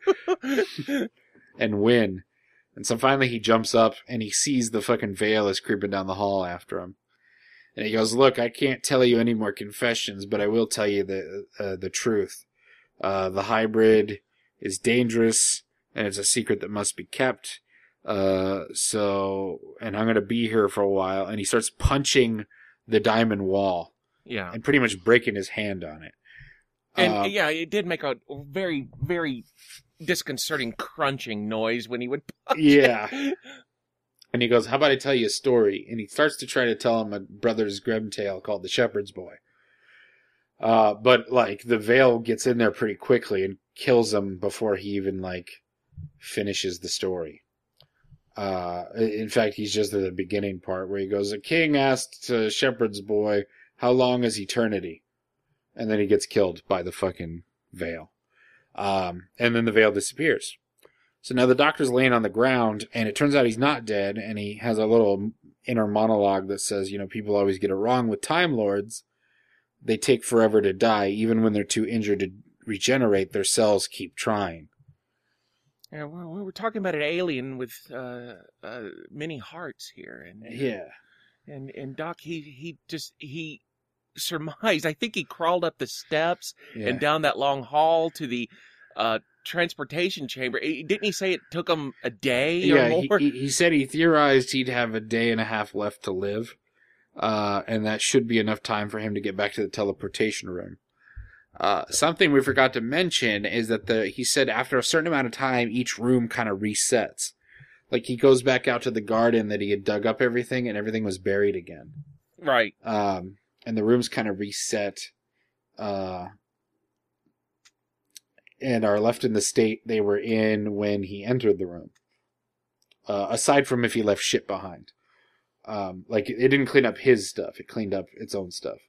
And win. And so finally he jumps up and he sees the fucking veil is creeping down the hall after him. And he goes, look, I can't tell you any more confessions, but I will tell you the truth. The hybrid is dangerous, and it's a secret that must be kept. And I'm going to be here for a while. And he starts punching the diamond wall. Yeah. And pretty much breaking his hand on it. And it did make a very, very disconcerting crunching noise when he would punch it. And he goes, how about I tell you a story? And he starts to try to tell him a brother's Grimm tale called The Shepherd's Boy. But, like, the Veil gets in there pretty quickly and kills him before he even, like, finishes the story. In fact, he's just at the beginning part where he goes, a king asked a shepherd's boy, how long is eternity? And then he gets killed by the fucking Veil. And then the Veil disappears. So now the Doctor's laying on the ground, and it turns out he's not dead, and he has a little inner monologue that says, people always get it wrong with Time Lords. They take forever to die. Even when they're too injured to regenerate, their cells keep trying. Yeah, well, we're talking about an alien with many hearts here, and Doc, he surmised. I think he crawled up the steps and down that long hall to the transportation chamber. Didn't he say it took him a day or more? He said he theorized he'd have a day and a half left to live, and that should be enough time for him to get back to the teleportation room. Something we forgot to mention is that he said after a certain amount of time, each room kind of resets. Like, he goes back out to the garden that he had dug up everything, and everything was buried again. Right. And the rooms kind of reset, and are left in the state they were in when he entered the room. Aside from if he left shit behind. Like, it didn't clean up his stuff. It cleaned up its own stuff.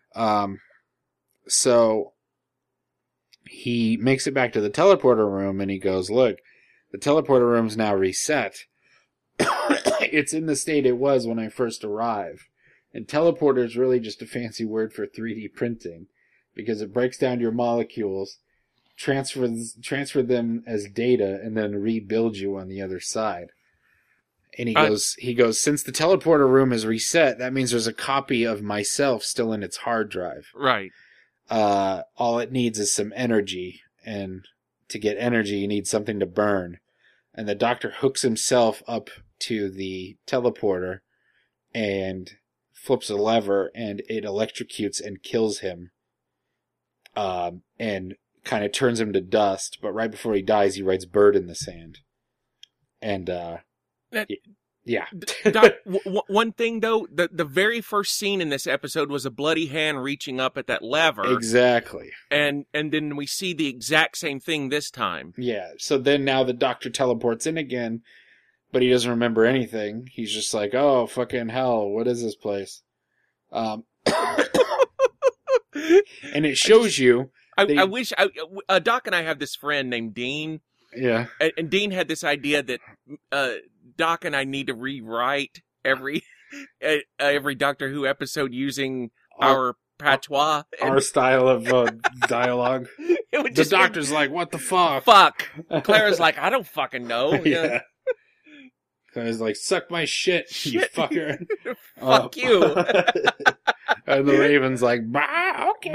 So he makes it back to the teleporter room, and he goes, look, the teleporter room's now reset. It's in the state it was when I first arrived. And teleporter is really just a fancy word for 3D printing, because it breaks down your molecules, transfer them as data, and then rebuild you on the other side. And he goes, since the teleporter room is reset, that means there's a copy of myself still in its hard drive. Right. All it needs is some energy, and to get energy, you need something to burn. And the Doctor hooks himself up to the teleporter and flips a lever, and it electrocutes and kills him. And kind of turns him to dust, but right before he dies, he writes "bird" in the sand. And, yeah. Doc, one thing though, the very first scene in this episode was a bloody hand reaching up at that lever. Exactly. And then we see the exact same thing this time. Yeah. So then now the Doctor teleports in again, but he doesn't remember anything. He's just like, oh, fucking hell, what is this place? And it shows you. I wish Doc and I have this friend named Dean. Yeah. And Dean had this idea that Doc and I need to rewrite every Doctor Who episode using our patois. Our style of dialogue. The Doctor's like, what the fuck? Fuck. Clara's like, I don't fucking know. Yeah. Clara's like, suck my shit, you fucker. Fuck you. And the Raven's like, bah, okay,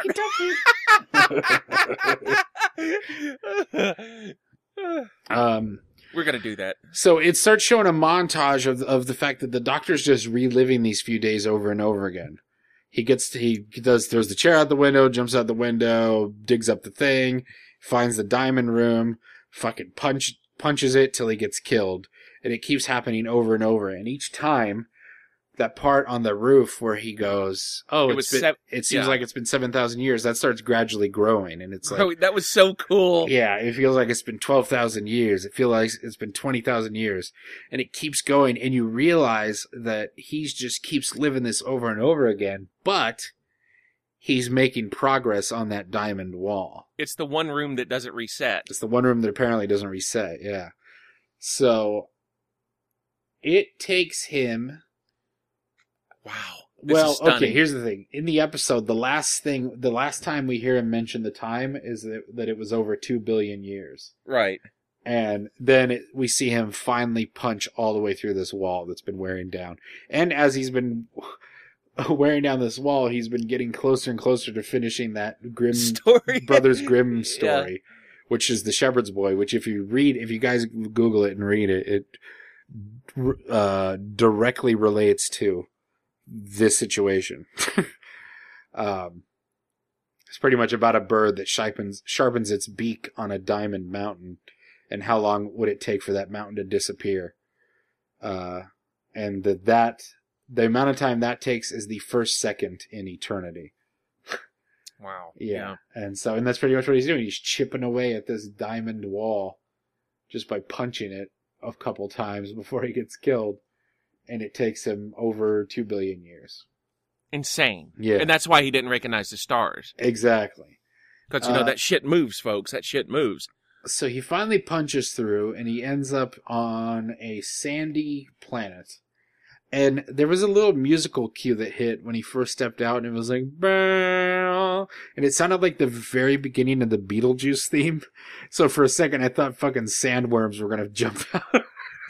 we're gonna do that. So it starts showing a montage of the fact that the Doctor's just reliving these few days over and over again. He throws the chair out the window, jumps out the window, digs up the thing, finds the diamond room, fucking punches it till he gets killed. And it keeps happening over and over. And each time, that part on the roof where he goes, it seems like it's been 7,000 years, that starts gradually growing. And it's like, oh, that was so cool. Yeah, it feels like it's been 12,000 years. It feels like it's been 20,000 years. And it keeps going. And you realize that he just keeps living this over and over again. But he's making progress on that diamond wall. It's the one room that doesn't reset. It's the one room that apparently doesn't reset, yeah. So it takes him... Wow. Well, okay, here's the thing. In the episode, the last time we hear him mention the time is that it was over 2 billion years. Right. And then we see him finally punch all the way through this wall that's been wearing down. And as he's been wearing down this wall, he's been getting closer and closer to finishing that Story. Brothers Grimm story, which is The Shepherd's Boy, which if you guys Google it and read it, it directly relates to this situation. It's pretty much about a bird that sharpens its beak on a diamond mountain, and how long would it take for that mountain to disappear. And the amount of time that takes is the first second in eternity. Wow. Yeah. And that's pretty much what he's doing. He's chipping away at this diamond wall just by punching it a couple times before he gets killed. And it takes him over 2 billion years. Insane. Yeah. And that's why he didn't recognize the stars. Exactly. Because, that shit moves, folks. That shit moves. So he finally punches through, and he ends up on a sandy planet. And there was a little musical cue that hit when he first stepped out, and it was like, "Bah!" And it sounded like the very beginning of the Beetlejuice theme. So for a second, I thought fucking sandworms were going to jump out.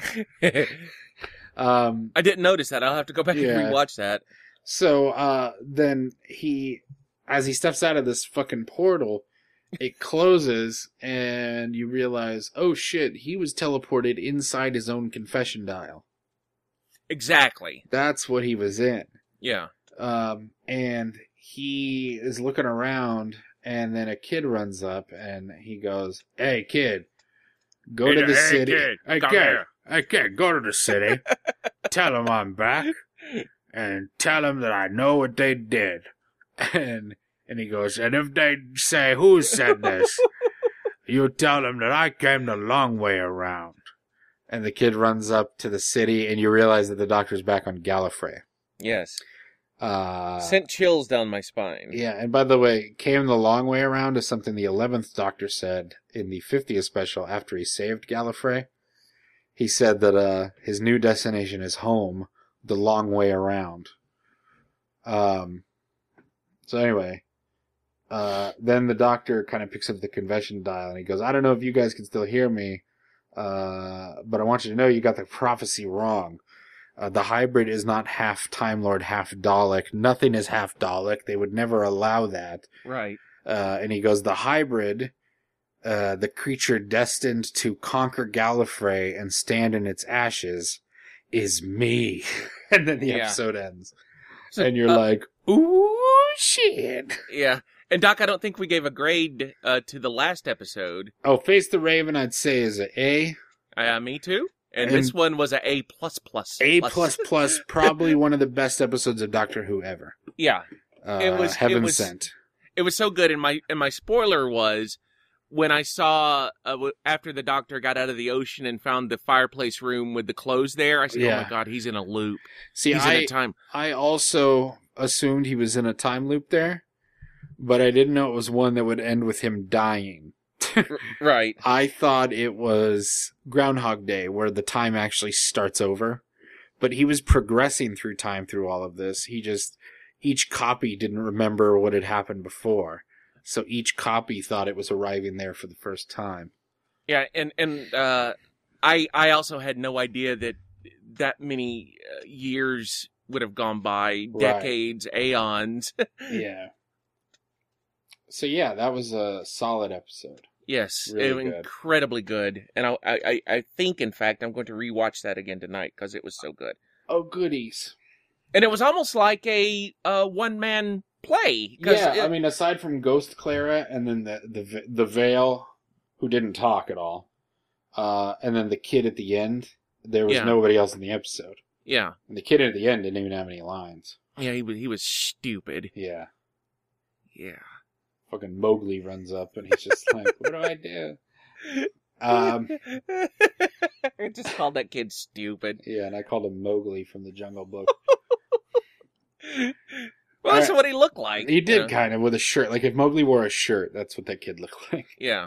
I didn't notice that. I'll have to go back and rewatch that. So then as he steps out of this fucking portal, it closes, and you realize, oh shit, he was teleported inside his own confession dial. Exactly. That's what he was in. Yeah. And he is looking around, and then a kid runs up, and he goes, "Hey, kid, go to the city. Hey, kid, go to the city. Tell him I'm back, and tell him that I know what they did." And he goes, "And if they say who said this, you tell them that I came the long way around." And the kid runs up to the city, and you realize that the Doctor's back on Gallifrey. Yes. Sent chills down my spine. Yeah, and by the way, came the long way around is something the 11th Doctor said in the 50th special after he saved Gallifrey. He said that his new destination is home, the long way around. So anyway, then the Doctor kind of picks up the confession dial, and he goes, "I don't know if you guys can still hear me, but I want you to know you got the prophecy wrong. The hybrid is not half Time Lord, half Dalek. Nothing is half Dalek. They would never allow that." Right. And he goes, "The hybrid, the creature destined to conquer Gallifrey and stand in its ashes, is me." And then the episode ends. So, and you're like, ooh, shit. Yeah. And Doc, I don't think we gave a grade to the last episode. Oh, Face the Raven, I'd say is an A. Me too. And this one was a A++. A++, probably one of the best episodes of Doctor Who ever. Yeah. Heaven Sent. It was so good. And my spoiler was when I saw, after the Doctor got out of the ocean and found the fireplace room with the clothes there, I said, oh my God, he's in a loop. See, he's in a time. I also assumed he was in a time loop there, but I didn't know it was one that would end with him dying. Right. I thought it was Groundhog Day, where the time actually starts over. But he was progressing through time through all of this. Each copy didn't remember what had happened before. So each copy thought it was arriving there for the first time. Yeah, and I also had no idea that many years would have gone by, decades, aeons. Yeah. So yeah, that was a solid episode. Yes, really incredibly good. And I think, in fact, I'm going to rewatch that again tonight because it was so good. Oh, goodies. And it was almost like a one-man play. Yeah, I mean, aside from Ghost Clara and then the Veil, who didn't talk at all, and then the kid at the end, there was nobody else in the episode. Yeah. And the kid at the end didn't even have any lines. Yeah, he was stupid. Yeah. Yeah. Fucking Mowgli runs up and he's just like, what do I do? I just called that kid stupid. Yeah, and I called him Mowgli from the Jungle Book. Well, that's what he looked like. He did kind of with a shirt. Like if Mowgli wore a shirt, that's what that kid looked like. Yeah.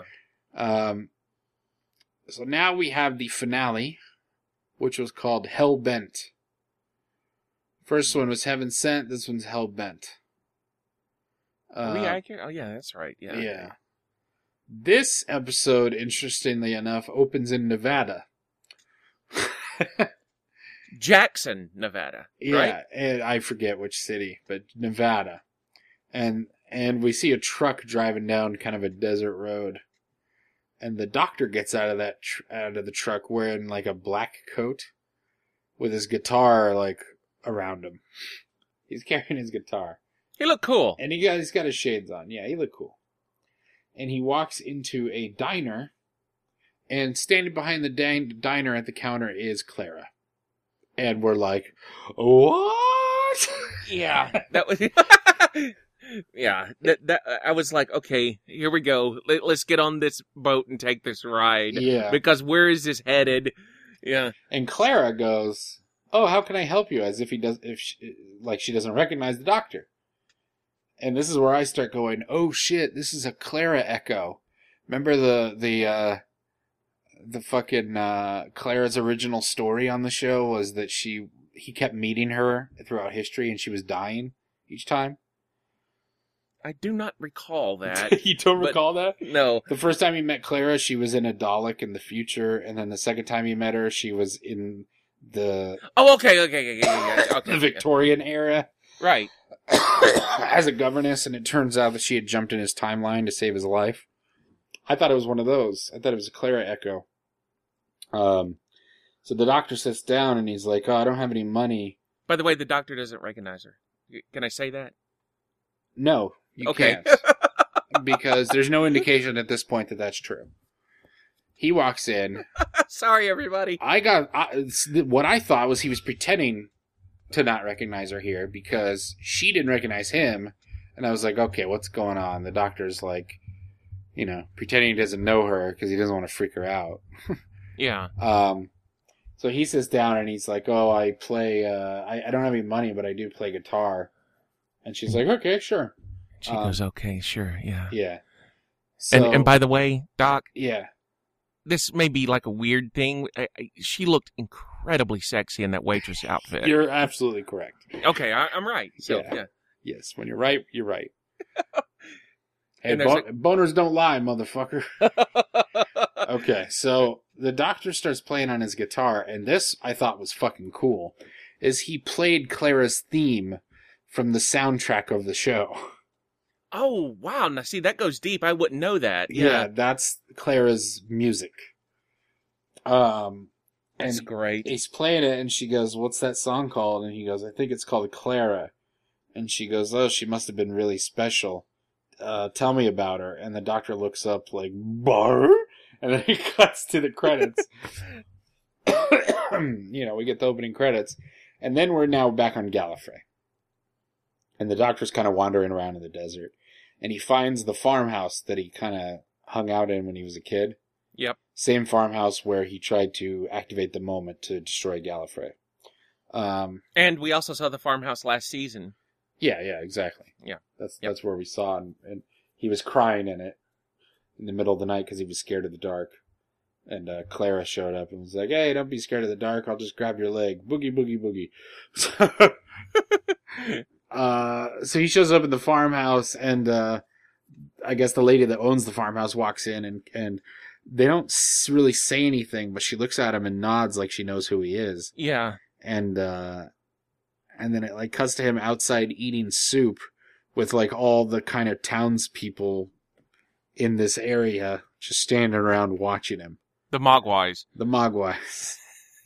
So now we have the finale, which was called Hellbent. First one was Heaven Sent. This one's Hellbent. Are we accurate? Oh, yeah, that's right. Yeah. Yeah. This episode, interestingly enough, opens in Nevada. Jackson, Nevada. Yeah, Right? and I forget which city, but Nevada. And we see a truck driving down kind of a desert road. And the doctor gets out of out of the truck wearing like a black coat with his guitar like around him. He's carrying his guitar. He looked cool. And he's got his shades on. Yeah, he looked cool. And he walks into a diner, and standing behind the diner at the counter is Clara. And we're like, what? Yeah, that was. Yeah, that I was like, okay, here we go. Let's get on this boat and take this ride. Yeah. Because where is this headed? Yeah. And Clara goes, "Oh, how can I help you?" As if she doesn't recognize the doctor. And this is where I start going, "Oh shit, this is a Clara echo." Remember the fucking Clara's original story on the show was that he kept meeting her throughout history and she was dying each time. I do not recall that. You don't recall that? No. The first time he met Clara, she was in a Dalek in the future, and then the second time he met her, she was in the Okay, the Victorian era. Right. As a governess, and it turns out that she had jumped in his timeline to save his life. I thought it was one of those. I thought it was a Clara echo. So the doctor sits down and he's like, "Oh, I don't have any money." By the way, the doctor doesn't recognize her. Can I say that? No, you can't. Because there's no indication at this point that that's true. He walks in. Sorry, everybody. What I thought was he was pretending to not recognize her here because she didn't recognize him. And I was like, okay, what's going on? The doctor's like, pretending he doesn't know her because he doesn't want to freak her out. Yeah. So he sits down and he's like, "Oh, I play, I don't have any money, but I do play guitar." And she's like, "Okay, sure." She goes, "Okay, sure, yeah." Yeah. So, And by the way, Doc, yeah. this may be like a weird thing. She looked incredibly sexy in that waitress outfit. You're absolutely correct. Okay, I'm right. So, yeah. Yes, when you're right, you're right. Hey, And boners don't lie, motherfucker. Okay, so the doctor starts playing on his guitar, and this I thought was fucking cool, is he played Clara's theme from the soundtrack of the show. Oh, wow. Now, see, that goes deep. I wouldn't know that. Yeah, that's Clara's music. That's and great. He's playing it, and she goes, "What's that song called?" And he goes, "I think it's called Clara." And she goes, "Oh, she must have been really special. Tell me about her." And the doctor looks up like, "Bar?" And then he cuts to the credits. We get the opening credits. And then we're now back on Gallifrey. And the doctor's kind of wandering around in the desert. And he finds the farmhouse that he kind of hung out in when he was a kid. Yep. Same farmhouse where he tried to activate the moment to destroy Gallifrey. And we also saw the farmhouse last season. Yeah, exactly. Yeah. That's where we saw him. And he was crying in it in the middle of the night because he was scared of the dark. And Clara showed up and was like, "Hey, don't be scared of the dark. I'll just grab your leg. Boogie, boogie, boogie." So he shows up in the farmhouse, and I guess the lady that owns the farmhouse walks in, and they don't really say anything, but she looks at him and nods like she knows who he is. Yeah. And then it like cuts to him outside eating soup with like all the kind of townspeople in this area just standing around watching him. The Mogwais. The Mogwais.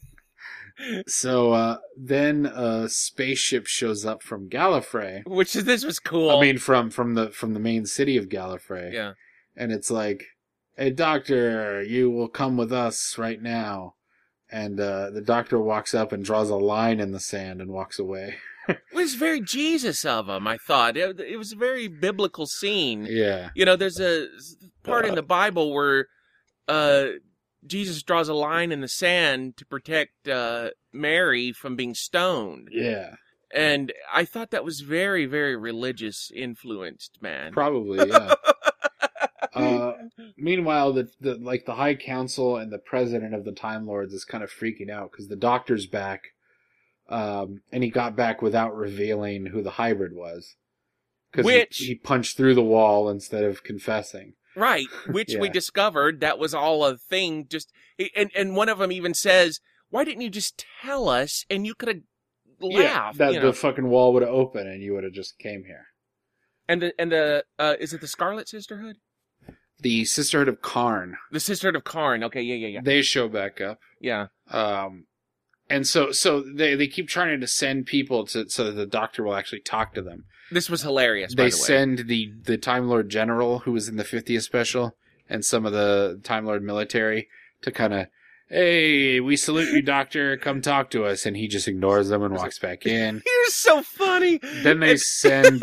So then a spaceship shows up from Gallifrey. This was cool. I mean, from the main city of Gallifrey. Yeah. And it's like, "Hey, doctor, you will come with us right now." And the doctor walks up and draws a line in the sand and walks away. It was very Jesus of him, I thought. It was a very biblical scene. Yeah. There's a part in the Bible where Jesus draws a line in the sand to protect Mary from being stoned. Yeah. And I thought that was very, very religious influenced, man. Probably, yeah. Meanwhile, the High Council and the president of the Time Lords is kind of freaking out because the doctor's back, and he got back without revealing who the hybrid was. Because he punched through the wall instead of confessing. Right, which we discovered that was all a thing. And one of them even says, why didn't you just tell us and you could have Yeah, laughed? that you know? the fucking wall would have opened and you would have just came here. And the is it the Scarlet Sisterhood? The Sisterhood of Karn. The Sisterhood of Karn. Okay, yeah. They show back up. Yeah. And so they keep trying to send people so that the Doctor will actually talk to them. This was hilarious, by They the way. send the Time Lord General, who was in the 50th special, and some of the Time Lord military to kind of, hey, we salute you, Doctor, come talk to us. And he just ignores them and walks back in. You're so funny. Then they send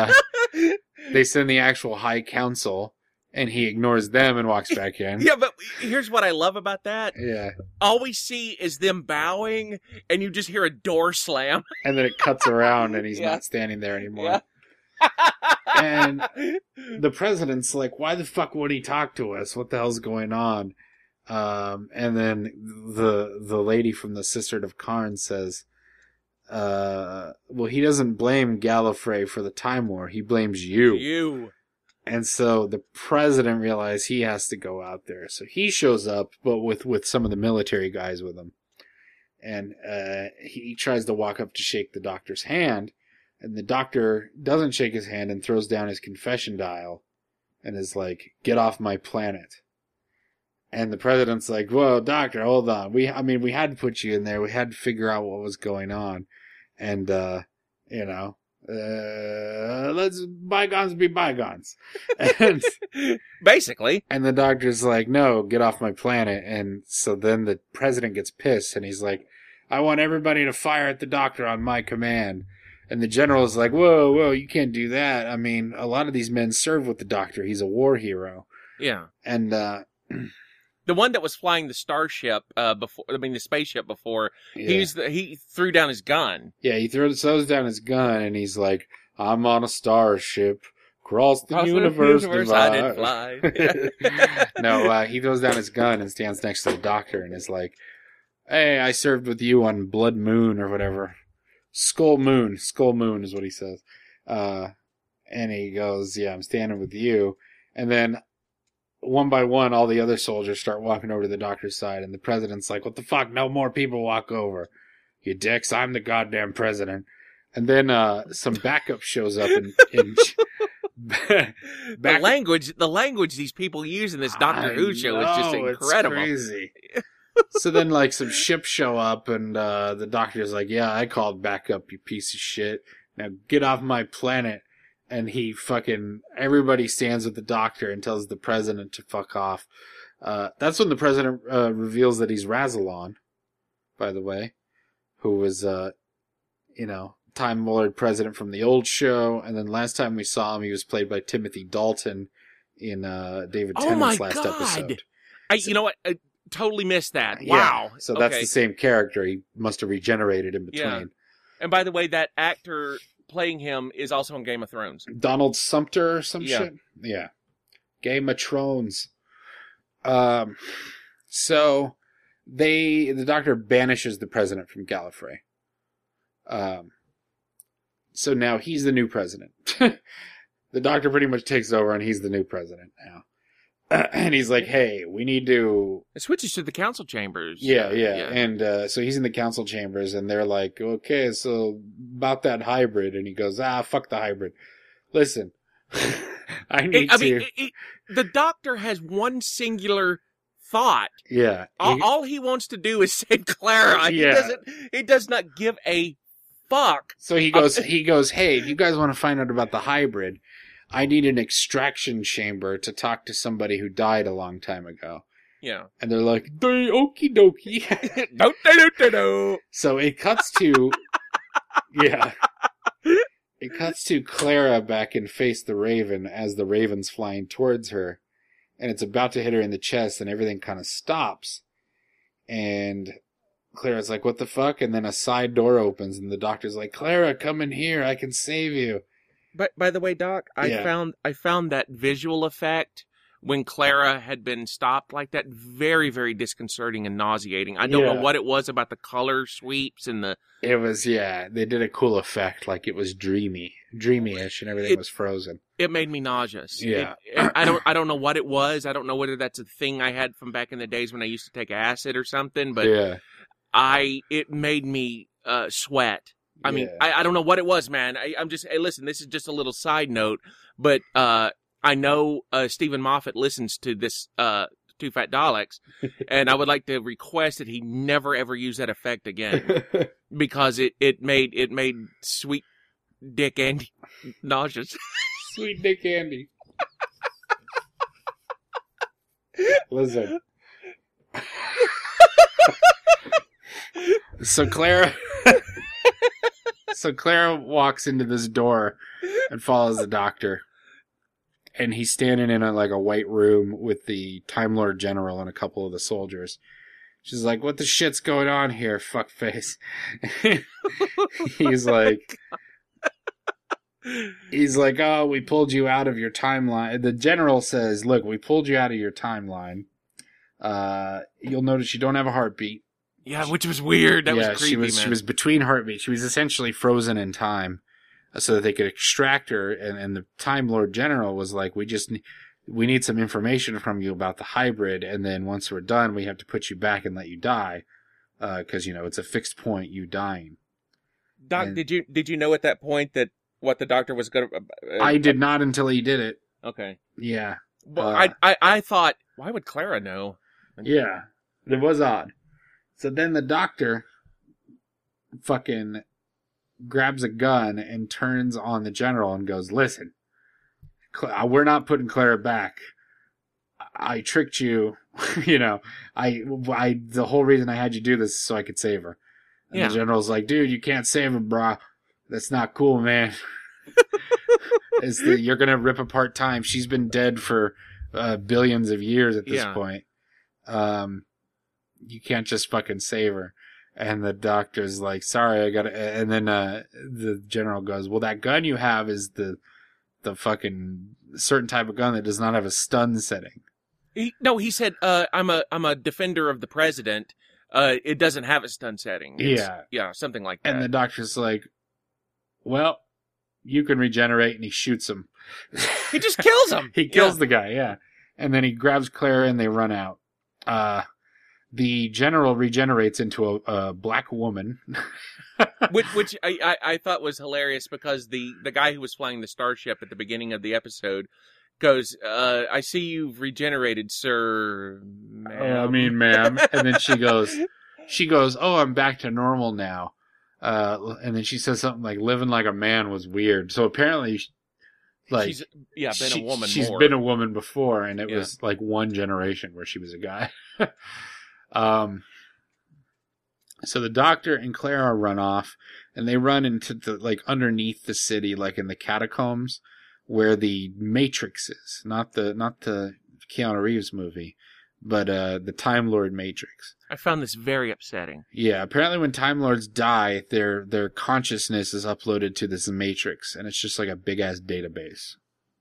the actual High Council, and he ignores them and walks back in. Yeah, but here's what I love about that. Yeah. All we see is them bowing, and you just hear a door slam. And then it cuts around, and he's Yeah. not standing there anymore. Yeah. And the president's like, why the fuck would he talk to us? What the hell's going on? And then the lady from the Sisterhood of Karn says, well, he doesn't blame Gallifrey for the Time War. He blames you. You. And so the president realized he has to go out there. So he shows up, but with some of the military guys with him. And he tries to walk up to shake the Doctor's hand. And the Doctor doesn't shake his hand and throws down his confession dial and is like, get off my planet. And the president's like, whoa, Doctor, hold on. We had to put you in there. We had to figure out what was going on. And, let's bygones be bygones. And, Basically. and the Doctor's like, no, get off my planet. And so then the president gets pissed and he's like, I want everybody to fire at the Doctor on my command. And the general's like, whoa, you can't do that. I mean, a lot of these men serve with the Doctor. He's a war hero. Yeah. And, The one that was flying the starship the spaceship before, yeah. he threw down his gun. Yeah, he throws down his gun and he's like, I'm on a starship. Cross the universe I did divide. fly. No, he throws down his gun and stands next to the Doctor and is like, hey, I served with you on Blood Moon or whatever. Skull Moon is what he says. And he goes, yeah, I'm standing with you. And then one by one, all the other soldiers start walking over to the Doctor's side, and the president's like, what the fuck? No more people walk over. You dicks, I'm the goddamn president. And then some backup shows up in the language these people use in this Doctor Who show is just incredible. It's crazy. So then, like, some ships show up, and the Doctor's like, yeah, I called backup, you piece of shit. Now get off my planet. And everybody stands with the Doctor and tells the president to fuck off. That's when the president reveals that he's Rassilon, by the way, who was, Time Lord president from the old show. And then last time we saw him, he was played by Timothy Dalton in David Tennant's last episode. You know what? I totally missed that. Yeah, Wow. so that's the same character. He must have regenerated in between. Yeah. And by the way, that actor playing him is also on Game of Thrones. Donald Sumter or some shit? Yeah. Game of Thrones. So the Doctor banishes the president from Gallifrey. So now he's the new president. The Doctor pretty much takes over and he's the new president now. And he's like, hey, we need to... It switches to the council chambers. Yeah. And so he's in the council chambers, and they're like, okay, so about that hybrid. And he goes, fuck the hybrid. Listen, the Doctor has one singular thought. Yeah. All he wants to do is save Clara. Yeah. He does not give a fuck. So he goes, hey, if you guys want to find out about the hybrid, I need an extraction chamber to talk to somebody who died a long time ago. Yeah. And they're like, okie dokie. Do. So it cuts to, yeah. It cuts to Clara back in Face the Raven as the Raven's flying towards her. And it's about to hit her in the chest and everything kind of stops. And Clara's like, what the fuck? And then a side door opens and the Doctor's like, Clara, come in here. I can save you. But by the way, Doc, I found that visual effect when Clara had been stopped like that very, very disconcerting and nauseating. I don't know what it was about the color sweeps and the... It was, they did a cool effect, like it was dreamy-ish, and everything was frozen. It made me nauseous. Yeah. I don't know what it was. I don't know whether that's a thing I had from back in the days when I used to take acid or something, but it made me sweat. I mean, Yeah. I don't know what it was, man. I'm just, hey, listen, this is just a little side note, but I know Stephen Moffat listens to this Two Fat Daleks, and I would like to request that he never ever use that effect again because it made Sweet Dick Andy nauseous. Sweet Dick Andy. Listen. So Clara walks into this door and follows the doctor. And he's standing in a white room with the Time Lord General and a couple of the soldiers. She's like, "What the shit's going on here, fuckface?" He's like, "Oh, we pulled you out of your timeline." The general says, "Look, we pulled you out of your timeline. You'll notice you don't have a heartbeat." Yeah, which was weird. That was creepy, man. She was between heartbeats. She was essentially frozen in time, so that they could extract her. And the Time Lord General was like, "We need some information from you about the hybrid, and then once we're done, we have to put you back and let you die, because it's a fixed point, you dying." Doc, And did you know at that point that what the doctor was going to? I did not until he did it. Okay. Yeah. Well, I thought, why would Clara know? Yeah, it was odd. So then the doctor fucking grabs a gun and turns on the general and goes, "Listen, we're not putting Clara back. I tricked you. The whole reason I had you do this is so I could save her." And the general's like, "Dude, you can't save her, brah. That's not cool, man. You're going to rip apart time. She's been dead for billions of years at this point. You can't just fucking save her." And the doctor's like, "Sorry, I gotta," and then the general goes, "Well, that gun you have is the fucking certain type of gun that does not have a stun setting." He said, I'm a defender of the president. It doesn't have a stun setting. Yeah, something like that. And the doctor's like, "Well, you can regenerate," and he shoots him. He just kills him. He kills the guy, yeah. And then he grabs Clara and they run out. The general regenerates into a black woman. which I thought was hilarious because the guy who was flying the starship at the beginning of the episode goes, "I see you've regenerated, sir." Ma'am. And then she goes, "Oh, I'm back to normal now." And then she says something like, "Living like a man was weird." So apparently, she's been a woman. She's been a woman before, and it was like one generation where she was a guy. So the doctor and Clara run off, and they run into underneath the city, like in the catacombs, where the Matrix is. Not the Keanu Reeves movie, but the Time Lord Matrix. I found this very upsetting. Yeah, apparently when Time Lords die, their consciousness is uploaded to this Matrix, and it's just like a big ass database.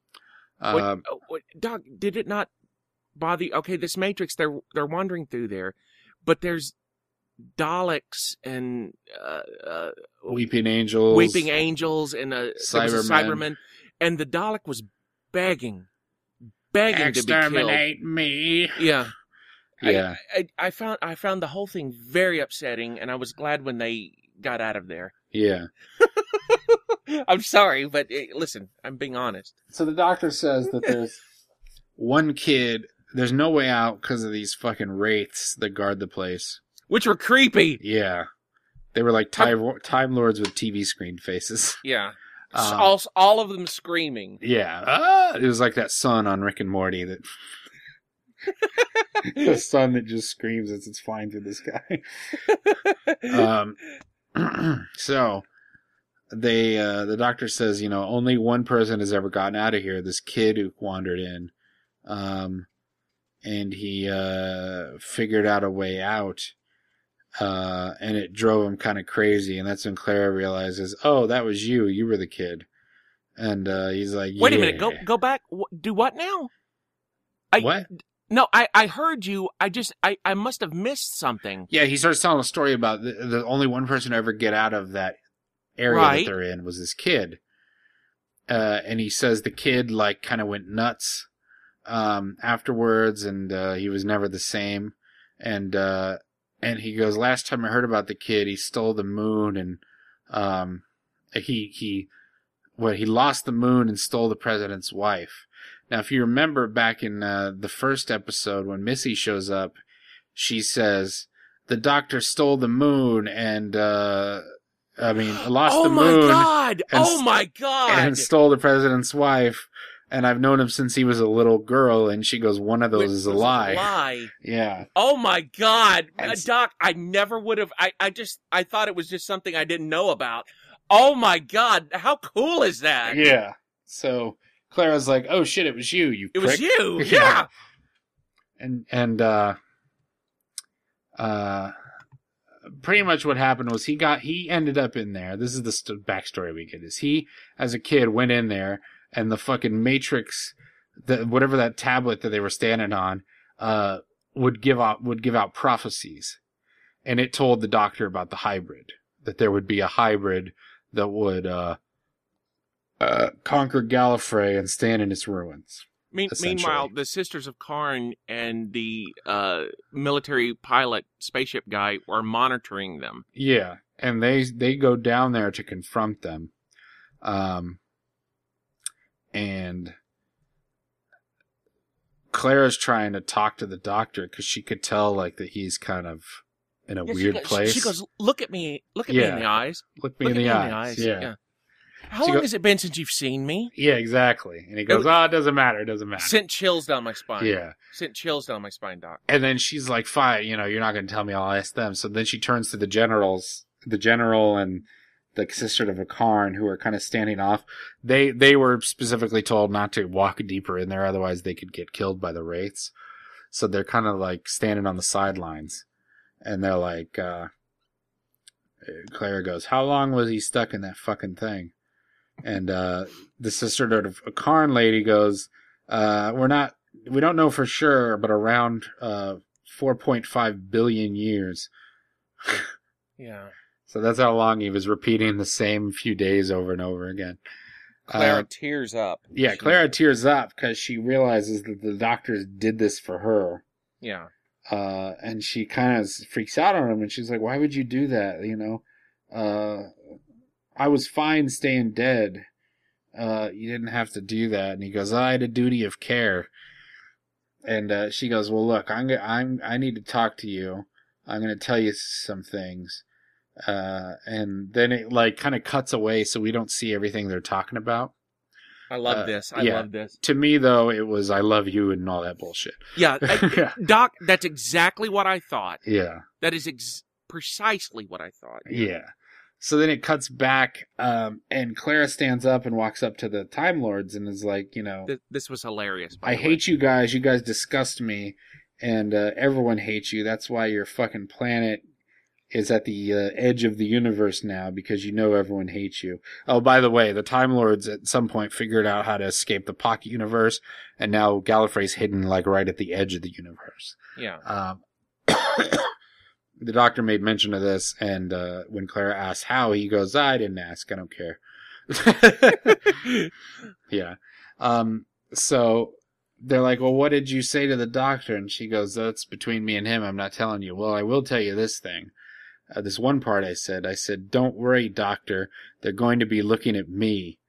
Doc, did it not bother you? Okay, this Matrix, they're wandering through there, but there's Daleks and Weeping Angels, and Cybermen, and the Dalek was begging to be killed. Exterminate me. Yeah. Yeah. I found the whole thing very upsetting, and I was glad when they got out of there. Yeah. I'm sorry, but listen, I'm being honest. So the doctor says that there's one kid, there's no way out because of these fucking wraiths that guard the place. Which were creepy. Yeah. They were like Time Lords with TV screen faces. Yeah. All of them screaming. Yeah. It was like that sun on Rick and Morty that... the sun that just screams as it's flying through the sky. So the doctor says, only one person has ever gotten out of here, this kid who wandered in. And he figured out a way out. And it drove him kind of crazy. And that's when Clara realizes, "Oh, that was you. You were the kid." And he's like, "Wait a minute. Go back. Do what now?" What? No, I heard you. I must have missed something. Yeah, he starts telling a story about the only one person to ever get out of that area that they're in was this kid. And he says the kid kind of went nuts afterwards, and he was never the same. And And he goes, last time I heard about the kid, he stole the moon and, he lost the moon and stole the president's wife. Now, if you remember back in, the first episode when Missy shows up, she says, the doctor stole the moon and, lost the moon. Oh my God! And stole the president's wife. And I've known him since he was a little girl, and she goes, one of those is a lie. Yeah. Oh my God. Doc, I never would have, I thought it was just something I didn't know about. Oh my God. How cool is that? Yeah. So Clara's like, oh shit, it was you, you prick. It was you. Yeah. And pretty much what happened was he ended up in there. This is the backstory we get, is he, as a kid, went in there, and the fucking Matrix, whatever that tablet that they were standing on, would give out prophecies, and it told the doctor about the hybrid, that there would be a hybrid that would conquer Gallifrey and stand in its ruins. Meanwhile, the Sisters of Karn and the military pilot spaceship guy are monitoring them. Yeah, and they go down there to confront them. And Clara's trying to talk to the doctor because she could tell that he's kind of in a weird place. She goes, look at me in the eyes. Look me in the eyes. Yeah. How long has it been since you've seen me? Yeah, exactly. And he goes, it doesn't matter. It doesn't matter. Sent chills down my spine. Yeah. Sent chills down my spine, Doc. And then she's like, fine, you're not going to tell me. I'll ask them. So then she turns to the general and the Sister of Karn, who are kind of standing off. They were specifically told not to walk deeper in there, otherwise they could get killed by the wraiths. So they're kind of standing on the sidelines. And they're like, Clara goes, how long was he stuck in that fucking thing? And the Sister of Karn lady goes, we don't know for sure, but around 4.5 billion years. Yeah. So that's how long he was repeating the same few days over and over again. Clara tears up. Yeah, Clara tears up because she realizes that the doctors did this for her. Yeah. And she kind of freaks out on him, and she's like, why would you do that? I was fine staying dead. You didn't have to do that. And he goes, I had a duty of care. And she goes, well, look, I need to talk to you. I'm going to tell you some things. And then it kind of cuts away so we don't see everything they're talking about. I love this. I love this. To me, though, it was I love you and all that bullshit. Yeah. Doc, that's exactly what I thought. Yeah. That is precisely what I thought. Yeah. So then it cuts back, and Clara stands up and walks up to the Time Lords and is like, This was hilarious. I hate you guys. You guys disgust me, and everyone hates you. That's why your fucking planet is at the edge of the universe now, because everyone hates you. Oh, by the way, the Time Lords at some point figured out how to escape the pocket universe, and now Gallifrey's hidden right at the edge of the universe. Yeah. The doctor made mention of this, and when Clara asks how, he goes, I didn't ask. I don't care. Yeah. So they're like, well, what did you say to the doctor? And she goes, that's between me and him. I'm not telling you. Well, I will tell you this thing. This one part I said, don't worry, doctor. They're going to be looking at me.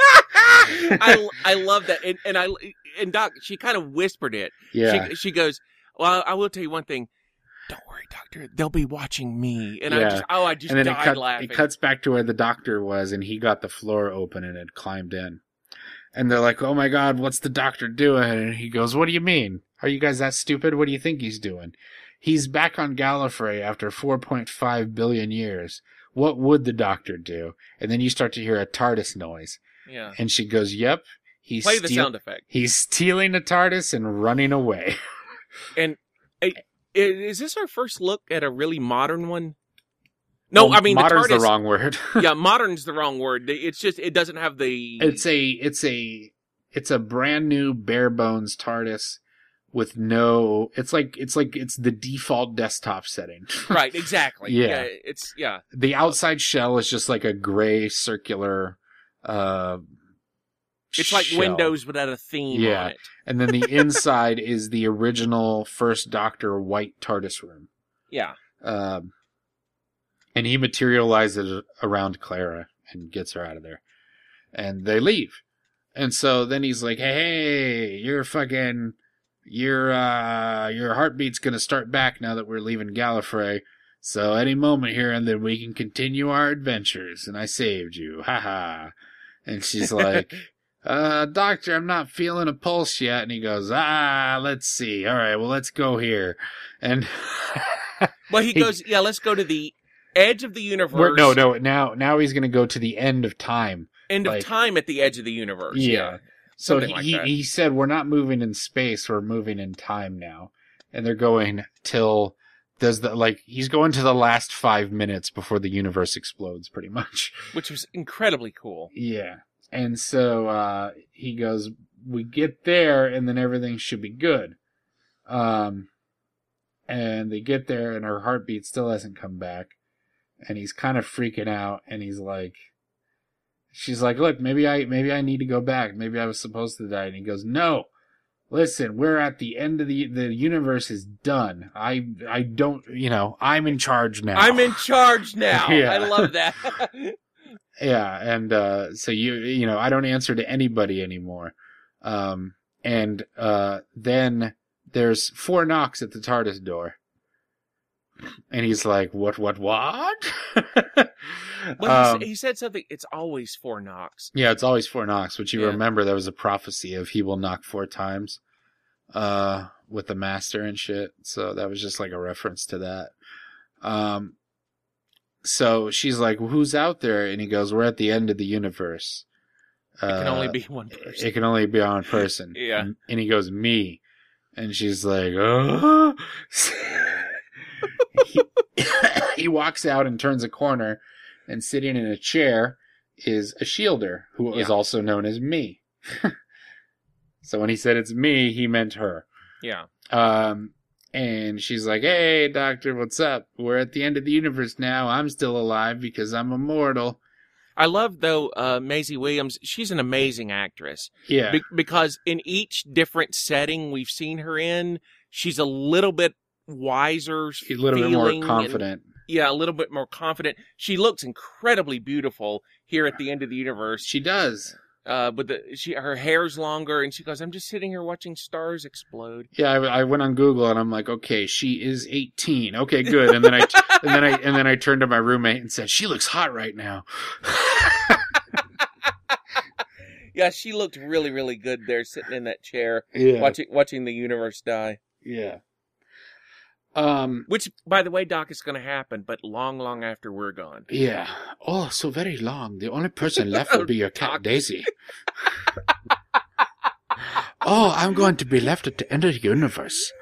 I love that. And Doc, she kind of whispered it. Yeah. She goes, well, I will tell you one thing. Don't worry, doctor. They'll be watching me. And yeah. I just died laughing. It cuts back to where the doctor was, and he got the floor open and had climbed in. And they're like, oh my God, what's the doctor doing? And he goes, what do you mean? Are you guys that stupid? What do you think he's doing? He's back on Gallifrey after 4.5 billion years. What would the doctor do? And then you start to hear a TARDIS noise. Yeah. And she goes, yep. Play the sound effect. He's stealing the TARDIS and running away. And is this our first look at a really modern one? No, well, I mean, modern's the TARDIS, the wrong word. Yeah, modern's the wrong word. It's just, it doesn't have the... It's a brand new bare bones TARDIS with no, it's the default desktop setting. Right, exactly. Yeah. Yeah. The outside shell is just like a gray circular, it's like shell. Windows without a theme on it. And then the inside is the original First Doctor white TARDIS room. Yeah. And he materializes around Clara and gets her out of there. And they leave. And so then he's like, hey, your heartbeat's gonna start back now that we're leaving Gallifrey. So any moment here and then we can continue our adventures. And I saved you. Ha. And she's like, doctor, I'm not feeling a pulse yet. And he goes, let's see. All right, well, let's go here. And well, he goes, yeah, let's go to the edge of the universe. No. Now he's going to go to the end of time. End of time at the edge of the universe. Yeah. So he said, we're not moving in space, we're moving in time now. And they're going till he's going to the last 5 minutes before the universe explodes, pretty much. Which was incredibly cool. Yeah. And so he goes, we get there and then everything should be good. And they get there and her heartbeat still hasn't come back. And he's kind of freaking out, and she's like, look, maybe I need to go back. Maybe I was supposed to die. And he goes, no, listen, we're at the end of the universe is done. I don't, I'm in charge now. I'm in charge now. Yeah. I love that. Yeah. And, so I don't answer to anybody anymore. And then there's 4 knocks at the TARDIS door. And he's like, what? Well, he said something. It's always 4 knocks. Yeah, it's always 4 knocks. But you remember there was a prophecy of he will knock 4 times with the master and shit. So that was just like a reference to that. So she's like, well, who's out there? And he goes, we're at the end of the universe. It can only be one person. It can only be one person. Yeah. And he goes, me. And she's like, oh. He walks out and turns a corner, and sitting in a chair is a shielder, who is also known as me. So when he said it's me, he meant her. Yeah. And she's like, hey, doctor, what's up? We're at the end of the universe now. I'm still alive because I'm immortal. I love, though, Maisie Williams. She's an amazing actress. Yeah. Because in each different setting we've seen her in, she's a little bit wiser, a little bit more confident. A little bit more confident. She looks incredibly beautiful here at the end of the universe. She does. But her hair's longer, and she goes, I'm just sitting here watching stars explode. Yeah, I went on Google and I'm like, okay, she is 18. Okay, good. And then I turned to my roommate and said, she looks hot right now. Yeah, she looked really, really good there, sitting in that chair, watching the universe die. Yeah. Which, by the way, Doc, is going to happen, but long, long after we're gone. Yeah. Oh, so very long. The only person left will be your cat, Daisy. Oh, I'm going to be left at the end of the universe.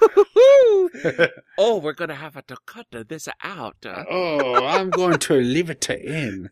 Oh, we're going to have to cut this out. Oh, I'm going to leave it to in.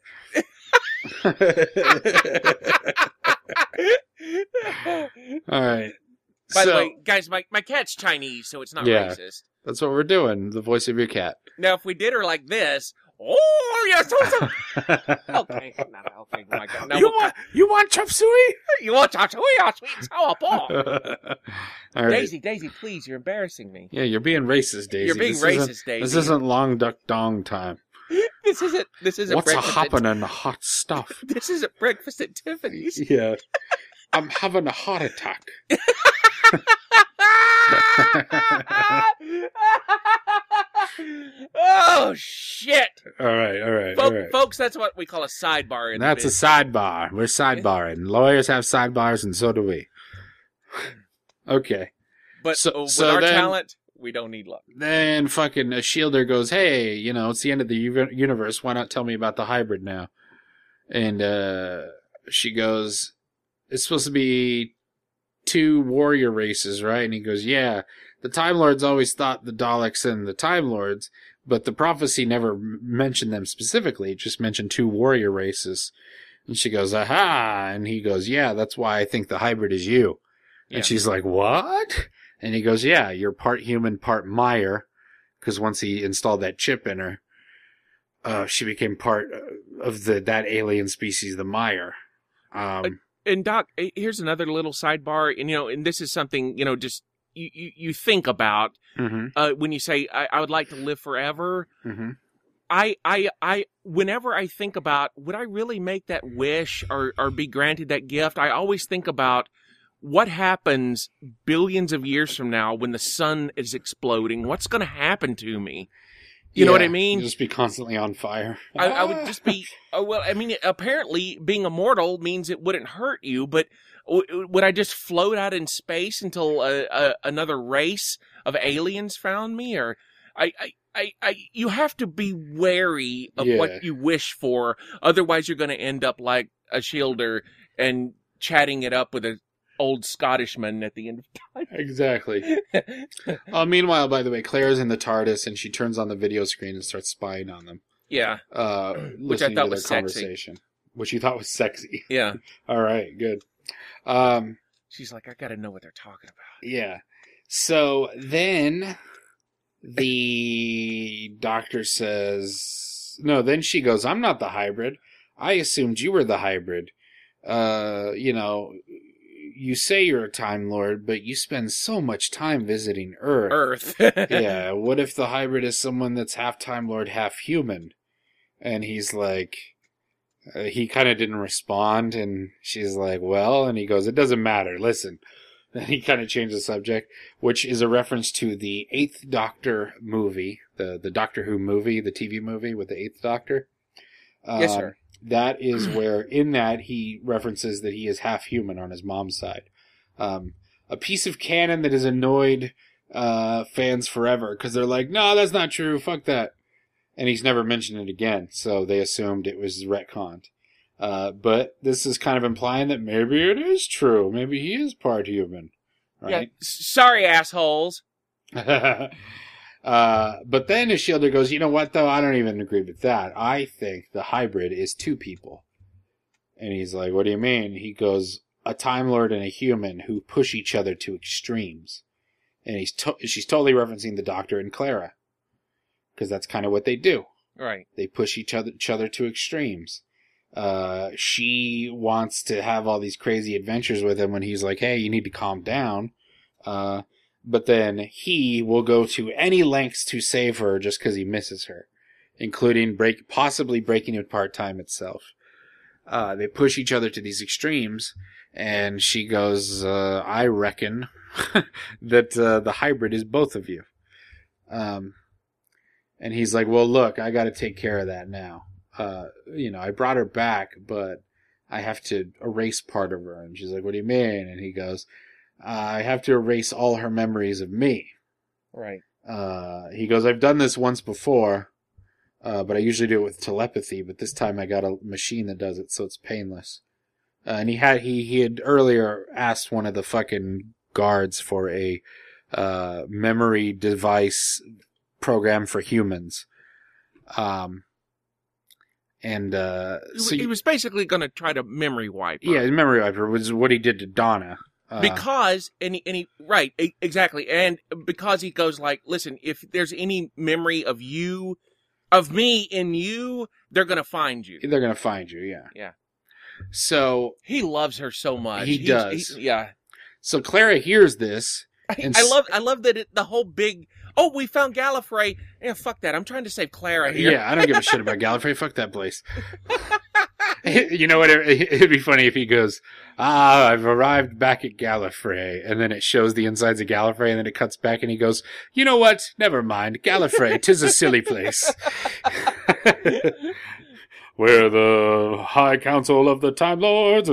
All right. By the way, guys, my cat's Chinese, so it's not racist. That's what we're doing. The voice of your cat. Now, if we did her like this, oh, yes, okay, okay, my God. Now, you want chop suey? You want chop suey? Sweet and sour pork. All right. Daisy, please, you're embarrassing me. Yeah, you're being racist, Daisy. You're being racist, Daisy. This isn't long duck dong time. This isn't. What's a hoppin' and hot stuff? This isn't breakfast at Tiffany's. Yeah. I'm having a heart attack. Oh, shit. All right. Folks, that's what we call a sidebar. That's a sidebar. We're sidebarring. Lawyers have sidebars, and so do we. Okay. But with our talent, we don't need luck. Then fucking a shielder goes, hey, it's the end of the universe. Why not tell me about the hybrid now? And she goes, it's supposed to be 2 warrior races, right? And he goes, yeah. The Time Lords always thought the Daleks and the Time Lords, but the prophecy never mentioned them specifically. It just mentioned 2 warrior races. And she goes, aha! And he goes, yeah, that's why I think the hybrid is you. Yeah. And she's like, what? And he goes, yeah, you're part human, part Meyer. Because once he installed that chip in her, she became part of that alien species, the Meyer. And Doc, here's another little sidebar, and this is something, just you think about Mm-hmm. when you say I would like to live forever. Mm-hmm. I whenever I think about would I really make that wish or be granted that gift, I always think about what happens billions of years from now when the sun is exploding. What's going to happen to me? You know what I mean? Just be constantly on fire. I would just be. Well, I mean, apparently being immortal means it wouldn't hurt you, but would I just float out in space until another race of aliens found me? Or you have to be wary of what you wish for, otherwise you're going to end up like a Shielder and chatting it up with an old Scottishman at the end of time. Exactly. Meanwhile, by the way, Claire's in the TARDIS and she turns on the video screen and starts spying on them. Yeah. Which I thought was conversation. Sexy. Which you thought was sexy. Yeah. All right, good. She's like, I gotta know what they're talking about. Yeah. So then the doctor says, no, then she goes, I'm not the hybrid. I assumed you were the hybrid. You say you're a Time Lord, but you spend so much time visiting Earth. Yeah, what if the hybrid is someone that's half Time Lord, half human? And he's like, he kind of didn't respond, and she's like, well, and he goes, it doesn't matter, listen. Then he kind of changed the subject, which is a reference to the 8th Doctor movie, the Doctor Who movie, the TV movie with the 8th Doctor. Yes, sir. That is where, in that, he references that he is half human on his mom's side. A piece of canon that has annoyed fans forever, because they're like, no, that's not true, fuck that. And he's never mentioned it again, so they assumed it was retconned. But this is kind of implying that maybe it is true. Maybe he is part human. Right? Yeah, sorry, assholes. But then Shielder goes, you know what, though? I don't even agree with that. I think the hybrid is 2 people. And he's like, what do you mean? He goes, a Time Lord and a human who push each other to extremes. And she's totally referencing the Doctor and Clara. Because that's kind of what they do. Right. They push each other to extremes. She wants to have all these crazy adventures with him when he's like, hey, you need to calm down. But then he will go to any lengths to save her just because he misses her, including possibly breaking apart time itself. They push each other to these extremes, and she goes, I reckon that the hybrid is both of you. And he's like, well, look, I got to take care of that now. I brought her back, but I have to erase part of her. And she's like, what do you mean? And he goes, I have to erase all her memories of me. Right. He goes, I've done this once before, but I usually do it with telepathy, but this time I got a machine that does it, so it's painless. And he had earlier asked one of the fucking guards for a memory device program for humans. He was basically going to try to memory wipe her. Yeah, memory wiper was what he did to Donna. Because, right, exactly. And because he goes like, listen, if there's any memory of me in you, they're going to find you. They're going to find you, yeah. Yeah. So. He loves her so much. He does. Yeah. So Clara hears this. I love that the whole big, we found Gallifrey. Yeah, fuck that. I'm trying to save Clara here. Yeah, I don't give a shit about Gallifrey. Fuck that place. You know what? It'd be funny if he goes, I've arrived back at Gallifrey. And then it shows the insides of Gallifrey, and then it cuts back and he goes, you know what? Never mind. Gallifrey, 'tis a silly place. Where the High Council of the Time Lords.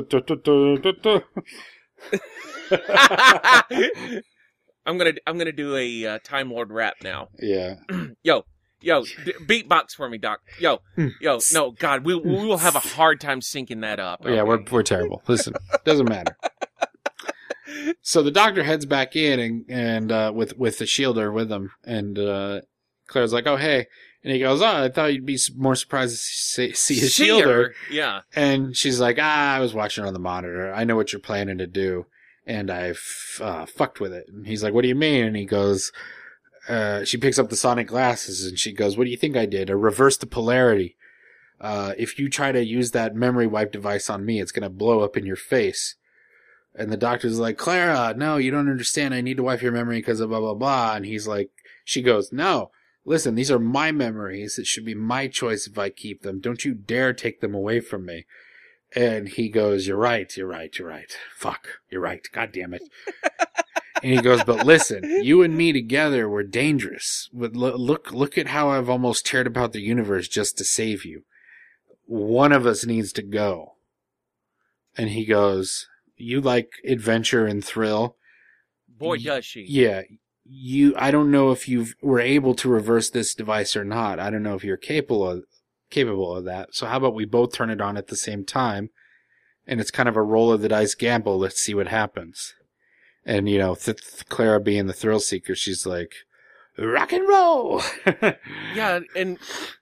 I'm gonna do a Time Lord rap now. Yeah. Yo, beatbox for me, Doc. Yo, no, God, we will have a hard time syncing that up. Okay? Yeah, we're terrible. Listen, doesn't matter. So the Doctor heads back in and with the Shielder with him, and Claire's like, oh hey, and he goes, I thought you'd be more surprised to see a Shielder. Yeah, and she's like, I was watching on the monitor. I know what you're planning to do. And I've fucked with it. And he's like, what do you mean? And he goes, she picks up the sonic glasses and she goes, what do you think I did? I reversed the polarity. If you try to use that memory wipe device on me, it's going to blow up in your face. And the doctor's like, Clara, no, you don't understand. I need to wipe your memory because of blah, blah, blah. And he's like, she goes, no, listen, these are my memories. It should be my choice if I keep them. Don't you dare take them away from me. And he goes, you're right. Fuck, you're right. God damn it. And he goes, but listen, you and me together were dangerous. But look at how I've almost teared about the universe just to save you. One of us needs to go. And he goes, you like adventure and thrill. Boy, does she. Yeah. I don't know if you were able to reverse this device or not. I don't know if you're capable of that. So how about we both turn it on at the same time? And it's kind of a roll of the dice gamble. Let's see what happens. And, you know, Clara being the thrill seeker, she's like, rock and roll. Yeah. And,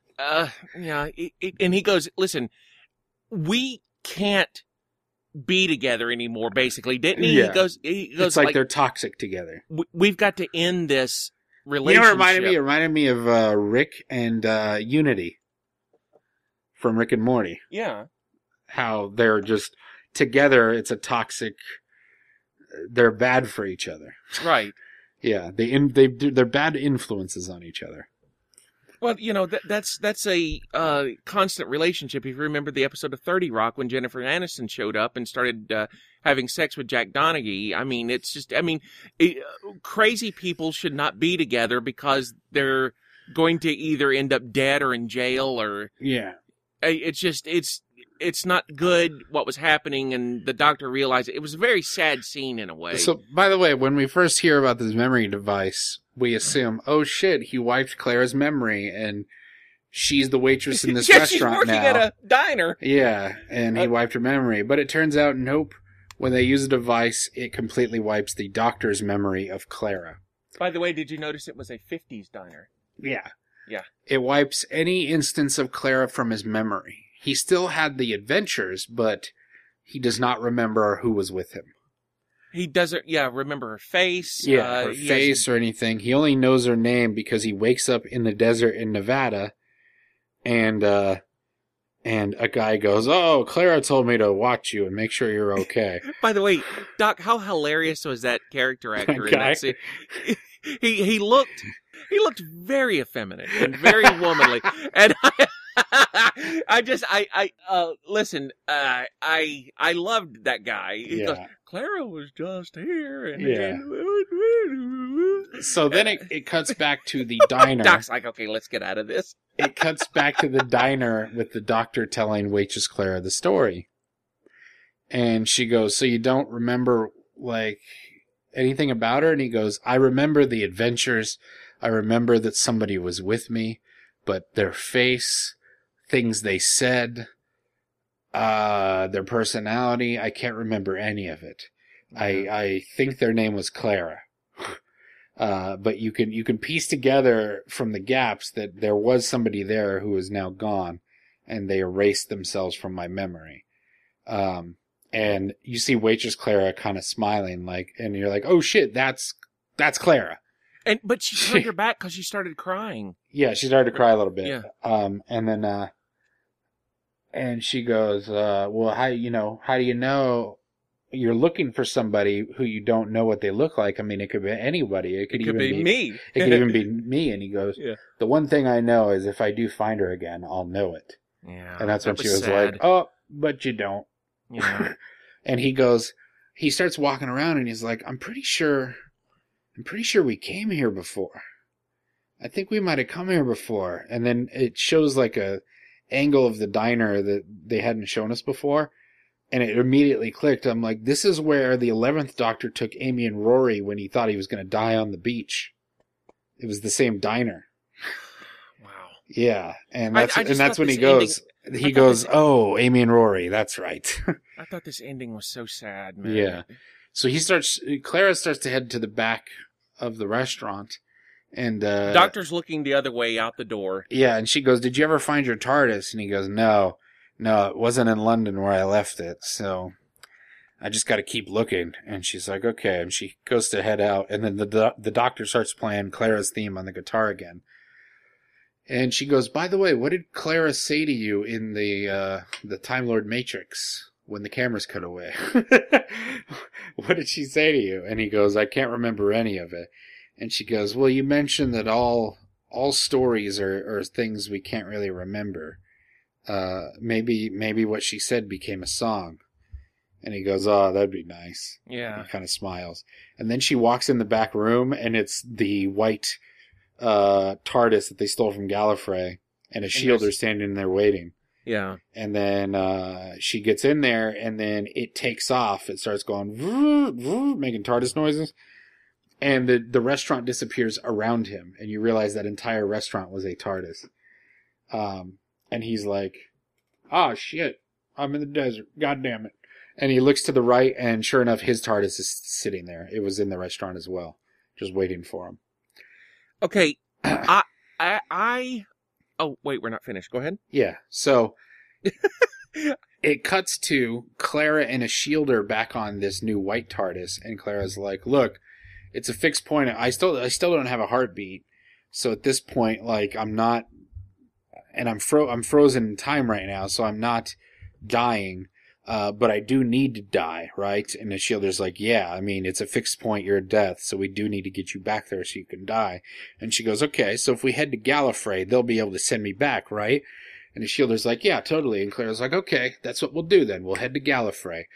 and he goes, listen, we can't be together anymore, basically, didn't he? Yeah. He goes, it's like they're toxic together. We've got to end this relationship. You know what it reminded me of Rick and Unity from Rick and Morty. Yeah. How they're just together, it's a toxic, they're bad for each other. Right. Yeah, they're bad influences on each other. Well, you know, that's a constant relationship. If you remember the episode of 30 Rock when Jennifer Aniston showed up and started having sex with Jack Donaghy, I mean, it's just, crazy people should not be together because they're going to either end up dead or in jail or... Yeah. It's just, it's not good what was happening, and the doctor realized it. It was a very sad scene in a way. So, by the way, when we first hear about this memory device, we assume, oh shit, he wiped Clara's memory, and she's the waitress in this restaurant she's working now. at a diner. Yeah, and he wiped her memory. But it turns out, nope. When they use a device, it completely wipes the doctor's memory of Clara. By the way, did you notice it was a 50s diner? Yeah. Yeah. It wipes any instance of Clara from his memory. He still had the adventures, but he does not remember who was with him. He doesn't, remember her face. Yeah, her face or anything. He only knows her name because he wakes up in the desert in Nevada, and a guy goes, "Oh, Clara told me to watch you and make sure you're okay." By the way, Doc, how hilarious was that character actor in that scene? He looked very effeminate and very womanly, and listen, I loved that guy. He goes, Clara was just here. And So then it cuts back to the diner. Doc's like, okay, let's get out of this. It cuts back to the diner with the doctor telling waitress Clara the story. And she goes, so you don't remember, like, anything about her? And he goes, I remember the adventures. I remember that somebody was with me, but their face, things they said, their personality, I can't remember any of it. I think their name was Clara. But you can piece together from the gaps that there was somebody there who is now gone, and they erased themselves from my memory. And you see waitress Clara kind of smiling, like, and you're like, oh shit, that's Clara. But she turned her back because she started crying. Yeah, she started to cry a little bit. Yeah. And then, and she goes, well, how do you know you're looking for somebody who you don't know what they look like? I mean, it could be anybody. It could even be me. It could even be me. And he goes, the one thing I know is if I do find her again, I'll know it. Yeah. And that's when she was sad. like, oh, but you don't. Yeah. And he starts walking around and he's like, I'm pretty sure we came here before. I think we might have come here before. And then it shows like a angle of the diner that they hadn't shown us before. And it immediately clicked. I'm like, this is where the 11th Doctor took Amy and Rory when he thought he was going to die on the beach. It was the same diner. Wow. Yeah. And that's when he ending, goes, oh, Amy and Rory. That's right. I thought this ending was so sad, man. Yeah. So Clara starts to head to the back of the restaurant. And Doctor's looking the other way out the door. Yeah, and she goes, did you ever find your TARDIS? And he goes, no, it wasn't in London where I left it, so I just got to keep looking. And she's like, okay. And she goes to head out, and then the doctor starts playing Clara's theme on the guitar again. And she goes, by the way, what did Clara say to you in the Time Lord Matrix? when the cameras cut away. What did she say to you? And he goes, I can't remember any of it. And she goes, well, you mentioned that all stories are things we can't really remember. Maybe what she said became a song. And he goes, oh, that'd be nice. Yeah. He kind of smiles. And then she walks in the back room, and it's the white TARDIS that they stole from Gallifrey, and a shielder standing there waiting. Yeah. And then she gets in there, and then it takes off. It starts going, vroom, vroom, making TARDIS noises. And the restaurant disappears around him, and you realize that entire restaurant was a TARDIS. And he's like, oh, shit, I'm in the desert. God damn it. And he looks to the right, and sure enough, his TARDIS is sitting there. It was in the restaurant as well, just waiting for him. Okay, oh, wait, we're not finished. Go ahead. Yeah, so it cuts to Clara and a shielder back on this new white TARDIS, and Clara's like, look, it's a fixed point. I still don't have a heartbeat, so at this point, like, I'm not, and I'm frozen in time right now, so I'm not dying. But I do need to die, right? And the shielder's like, yeah, I mean, it's a fixed point, you're a death, so we do need to get you back there so you can die. And she goes, okay, so if we head to Gallifrey, they'll be able to send me back, right? And the shielder's like, yeah, totally. And Clara's like, okay, that's what we'll do then. We'll head to Gallifrey.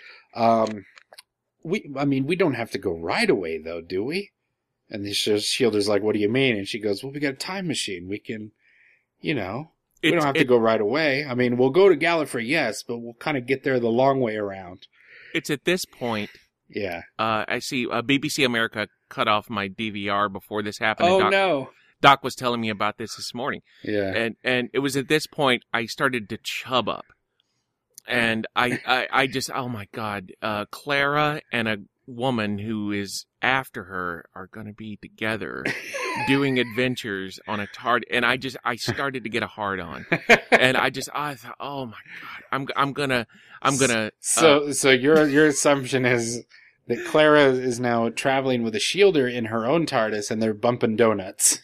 We don't have to go right away, though, do we? And the shielder's like, what do you mean? And she goes, well, we got a time machine. We can, we don't have to go right away. I mean, we'll go to Gallifrey, yes, but we'll kind of get there the long way around. It's at this point. Yeah. I see BBC America cut off my DVR before this happened. Oh, no. Doc was telling me about this morning. Yeah. And it was at this point I started to chub up. And I just, oh my God, Clara and a woman who is after her are going to be together doing adventures on a TARDIS. And I started to get a hard on. And I thought, oh my God, I'm gonna. So your assumption is that Clara is now traveling with a shielder in her own TARDIS and they're bumping donuts.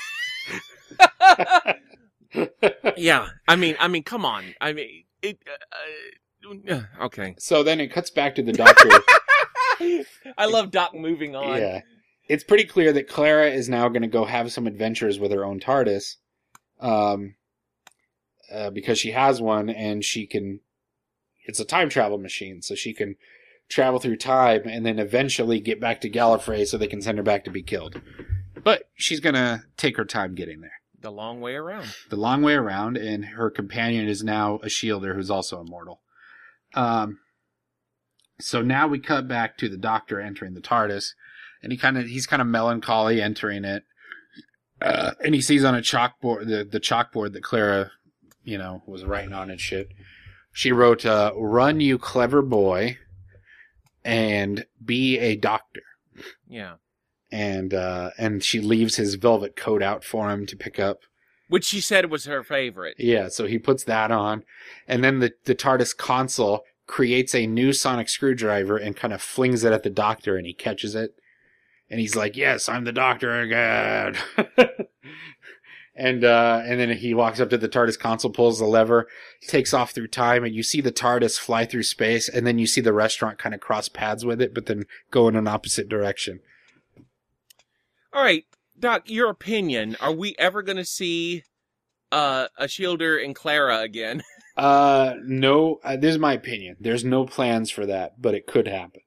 Yeah. I mean, come on. I mean, okay. So then it cuts back to the Doctor. I love Doc moving on. Yeah. It's pretty clear that Clara is now going to go have some adventures with her own TARDIS. Because she has one and it's a time travel machine, so she can travel through time and then eventually get back to Gallifrey so they can send her back to be killed. But she's going to take her time getting there. The long way around. The long way around, and her companion is now a shielder who's also immortal. So now we cut back to the Doctor entering the TARDIS, and he's kind of melancholy entering it. And he sees on a chalkboard, the chalkboard that Clara, was writing on and shit. She wrote, run, you clever boy, and be a doctor. Yeah. And she leaves his velvet coat out for him to pick up. Which she said was her favorite. Yeah, so he puts that on. And then the TARDIS console creates a new sonic screwdriver and kind of flings it at the Doctor, and he catches it. And he's like, yes, I'm the Doctor again. And then he walks up to the TARDIS console, pulls the lever, takes off through time, and you see the TARDIS fly through space, and then you see the restaurant kind of cross paths with it, but then go in an opposite direction. All right, Doc, your opinion. Are we ever going to see a Shielder and Clara again? No, this is my opinion. There's no plans for that, but it could happen.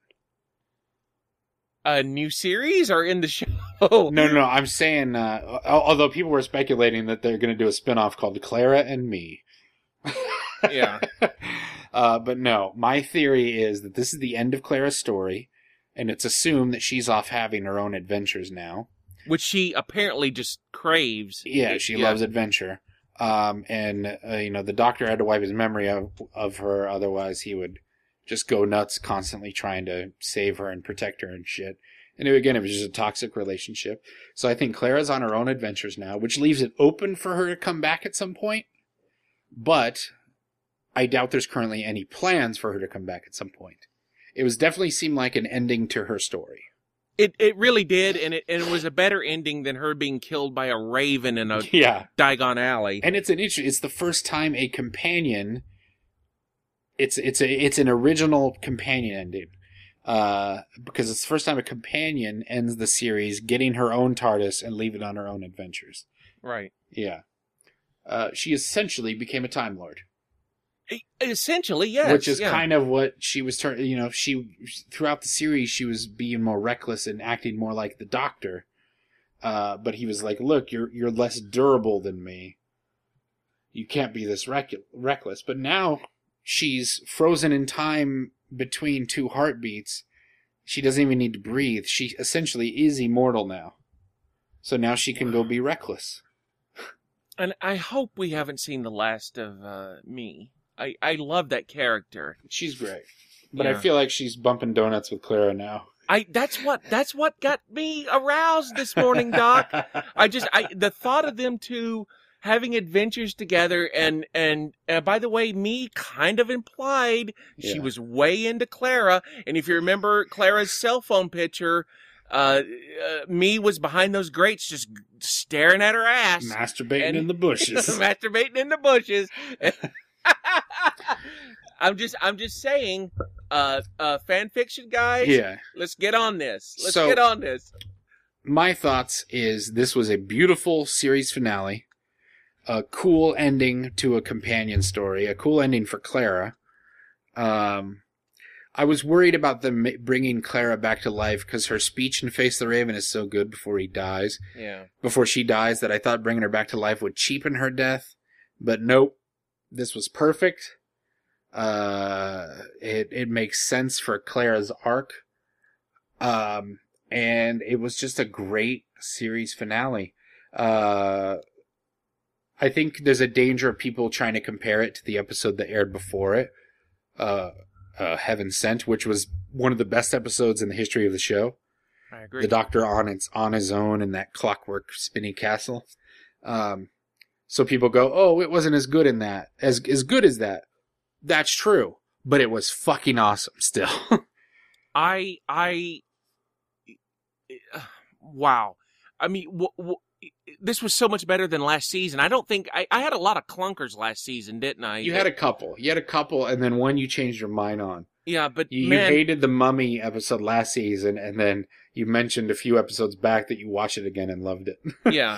A new series or in the show? No. I'm saying, although people were speculating that they're going to do a spinoff called Clara and Me. Yeah. But no, my theory is that this is the end of Clara's story, and it's assumed that she's off having her own adventures now. Which she apparently just craves. Yeah, she loves adventure. The Doctor had to wipe his memory of her, otherwise he would just go nuts constantly trying to save her and protect her and shit. And again, it was just a toxic relationship. So I think Clara's on her own adventures now, which leaves it open for her to come back at some point. But I doubt there's currently any plans for her to come back at some point. It was definitely seemed like an ending to her story. It really did, and it was a better ending than her being killed by a raven in a Diagon Alley. And it's the first time a companion it's an original companion ending. Because it's the first time a companion ends the series getting her own TARDIS and leaving on her own adventures. Right. Yeah. She essentially became a Time Lord. Essentially, yes. Which is kind of what she was throughout the series, she was being more reckless and acting more like the Doctor. But he was like, look, you're less durable than me. You can't be this reckless. But now she's frozen in time between two heartbeats. She doesn't even need to breathe. She essentially is immortal now. So now she can go be reckless. And I hope we haven't seen the last of me. I love that character. She's great. But I feel like she's bumping donuts with Clara now. That's what got me aroused this morning, Doc. The thought of them two having adventures together, and by the way, me kind of implied she was way into Clara. And if you remember Clara's cell phone picture, me was behind those grates just staring at her ass. Masturbating in the bushes. Masturbating in the bushes. I'm just saying, fan fiction guys. Yeah. Let's get on this. Get on this. My thoughts is this was a beautiful series finale, a cool ending to a companion story, a cool ending for Clara. I was worried about them bringing Clara back to life because her speech in Face the Raven is so good before he dies. Yeah. Before she dies, that I thought bringing her back to life would cheapen her death. But nope. This was perfect. It makes sense for Clara's arc. And it was just a great series finale. I think there's a danger of people trying to compare it to the episode that aired before it. Heaven Sent, which was one of the best episodes in the history of the show. I agree. The Doctor on his own in that clockwork spinny castle. So people go, oh, it wasn't as good in that. As good as that. That's true. But it was fucking awesome still. Wow. I mean, this was so much better than last season. I don't think, I had a lot of clunkers last season, didn't I? You had a couple, and then one you changed your mind on. Yeah, but you hated the Mummy episode last season, and then you mentioned a few episodes back that you watched it again and loved it. Yeah.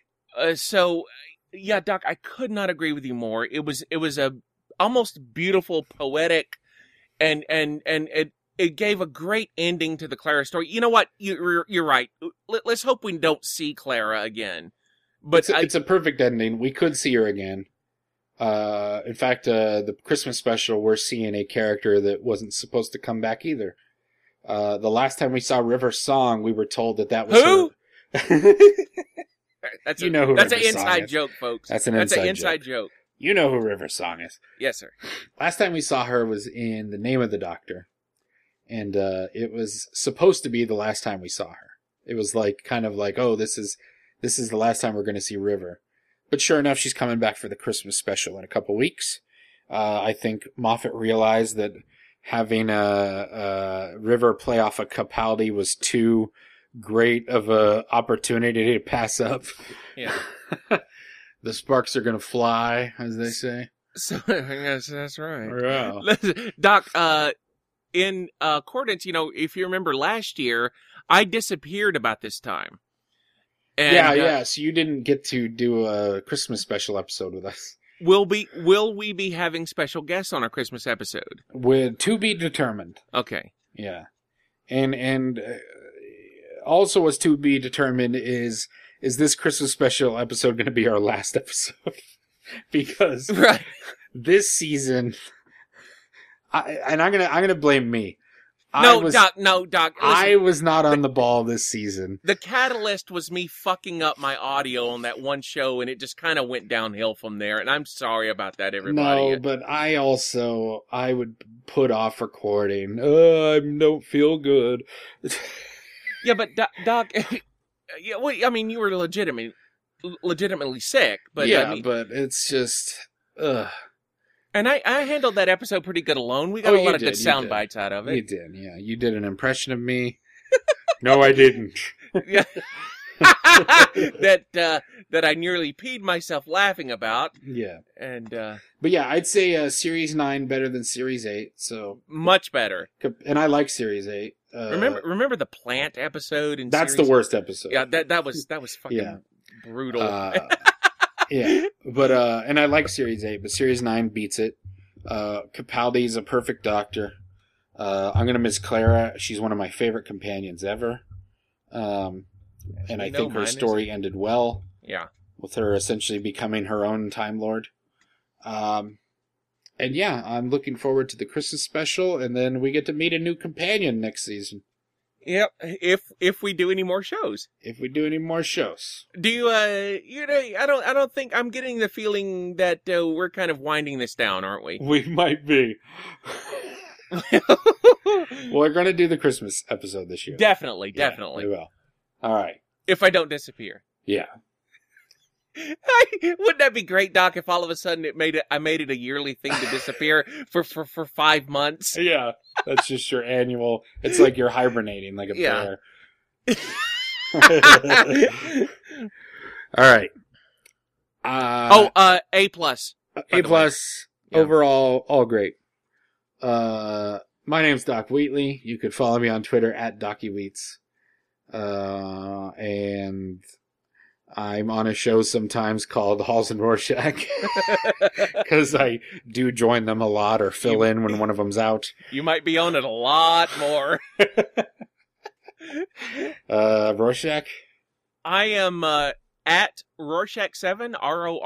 Yeah, Doc, I could not agree with you more. It was a almost beautiful, poetic, and it gave a great ending to the Clara story. You know what? You're right. Let's hope we don't see Clara again. But it's a perfect ending. We could see her again. In fact, the Christmas special, we're seeing a character that wasn't supposed to come back either. The last time we saw River Song, we were told that was who? Her. That's you know who that's River an inside Song joke, folks. That's an inside joke. You know who River Song is. Yes, sir. Last time we saw her was in The Name of the Doctor. And it was supposed to be the last time we saw her. It was kind of like, oh, this is the last time we're going to see River. But sure enough, she's coming back for the Christmas special in a couple weeks. I think Moffat realized that having River play off of Capaldi was too great of a opportunity to pass up. Yeah. The sparks are going to fly, as they say. So, yes, that's right. Yeah. Doc, in accordance, if you remember last year, I disappeared about this time. And, yeah. So you didn't get to do a Christmas special episode with us. Will we be having special guests on our Christmas episode? To be determined. Okay. Yeah. And also what's to be determined is this Christmas special episode going to be our last episode? Because this season, I'm gonna blame me. Doc. Listen, I was not on the ball this season. The catalyst was me fucking up my audio on that one show, and it just kind of went downhill from there. And I'm sorry about that, everybody. No, but I would put off recording. I don't feel good. Yeah, but Doc, yeah, well, I mean, you were legitimately sick, but yeah, but it's just, ugh. And I handled that episode pretty good alone. We got a lot of good sound bites out of it. You did, yeah. You did an impression of me. No, I didn't. Yeah. that I nearly peed myself laughing about. Yeah. And But yeah, I'd say Series 9 better than Series 8. So much better. and I like Series 8. Remember the plant episode in That's series? the worst episode. Yeah, that was fucking Yeah. brutal. Yeah. But and I like Series 8, but Series 9 beats it. Capaldi's a perfect doctor. I'm gonna miss Clara. She's one of my favorite companions ever. And I think her story ended well. Yeah. With her essentially becoming her own Time Lord. And yeah, I'm looking forward to the Christmas special, and then we get to meet a new companion next season. Yep. If we do any more shows. If we do any more shows. Do you I don't think I'm getting the feeling that we're kind of winding this down, aren't we? We might be. We're going to do the Christmas episode this year. Definitely. Yeah, we will. All right. If I don't disappear. Yeah. Wouldn't that be great, Doc, if all of a sudden I made it a yearly thing to disappear for 5 months? Yeah. That's just your annual. It's like you're hibernating like a bear. All right. A plus. A plus. Yeah. Overall, all great. My name's Doc Wheatley. You could follow me on Twitter at DockyWheats. And I'm on a show sometimes called Halls and Rorschach because I do join them a lot or fill in when one of them's out. You might be on it a lot more. Rorschach? I am at Rorschach7,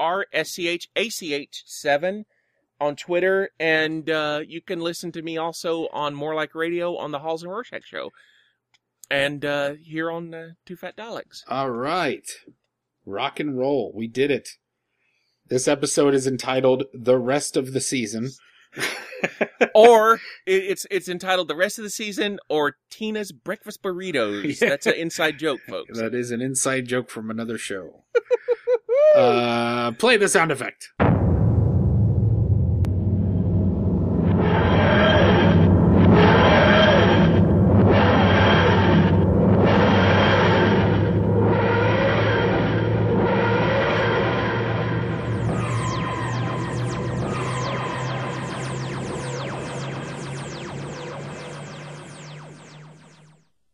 RORSCHACH7 on Twitter, and you can listen to me also on More Like Radio on the Halls and Rorschach show. And here on Two Fat Daleks. All right. Rock and roll. We did it. This episode is entitled The Rest of the Season. Or it's entitled The Rest of the Season or Tina's Breakfast Burritos. Yeah. That's an inside joke, folks. That is an inside joke from another show. Play the sound effect.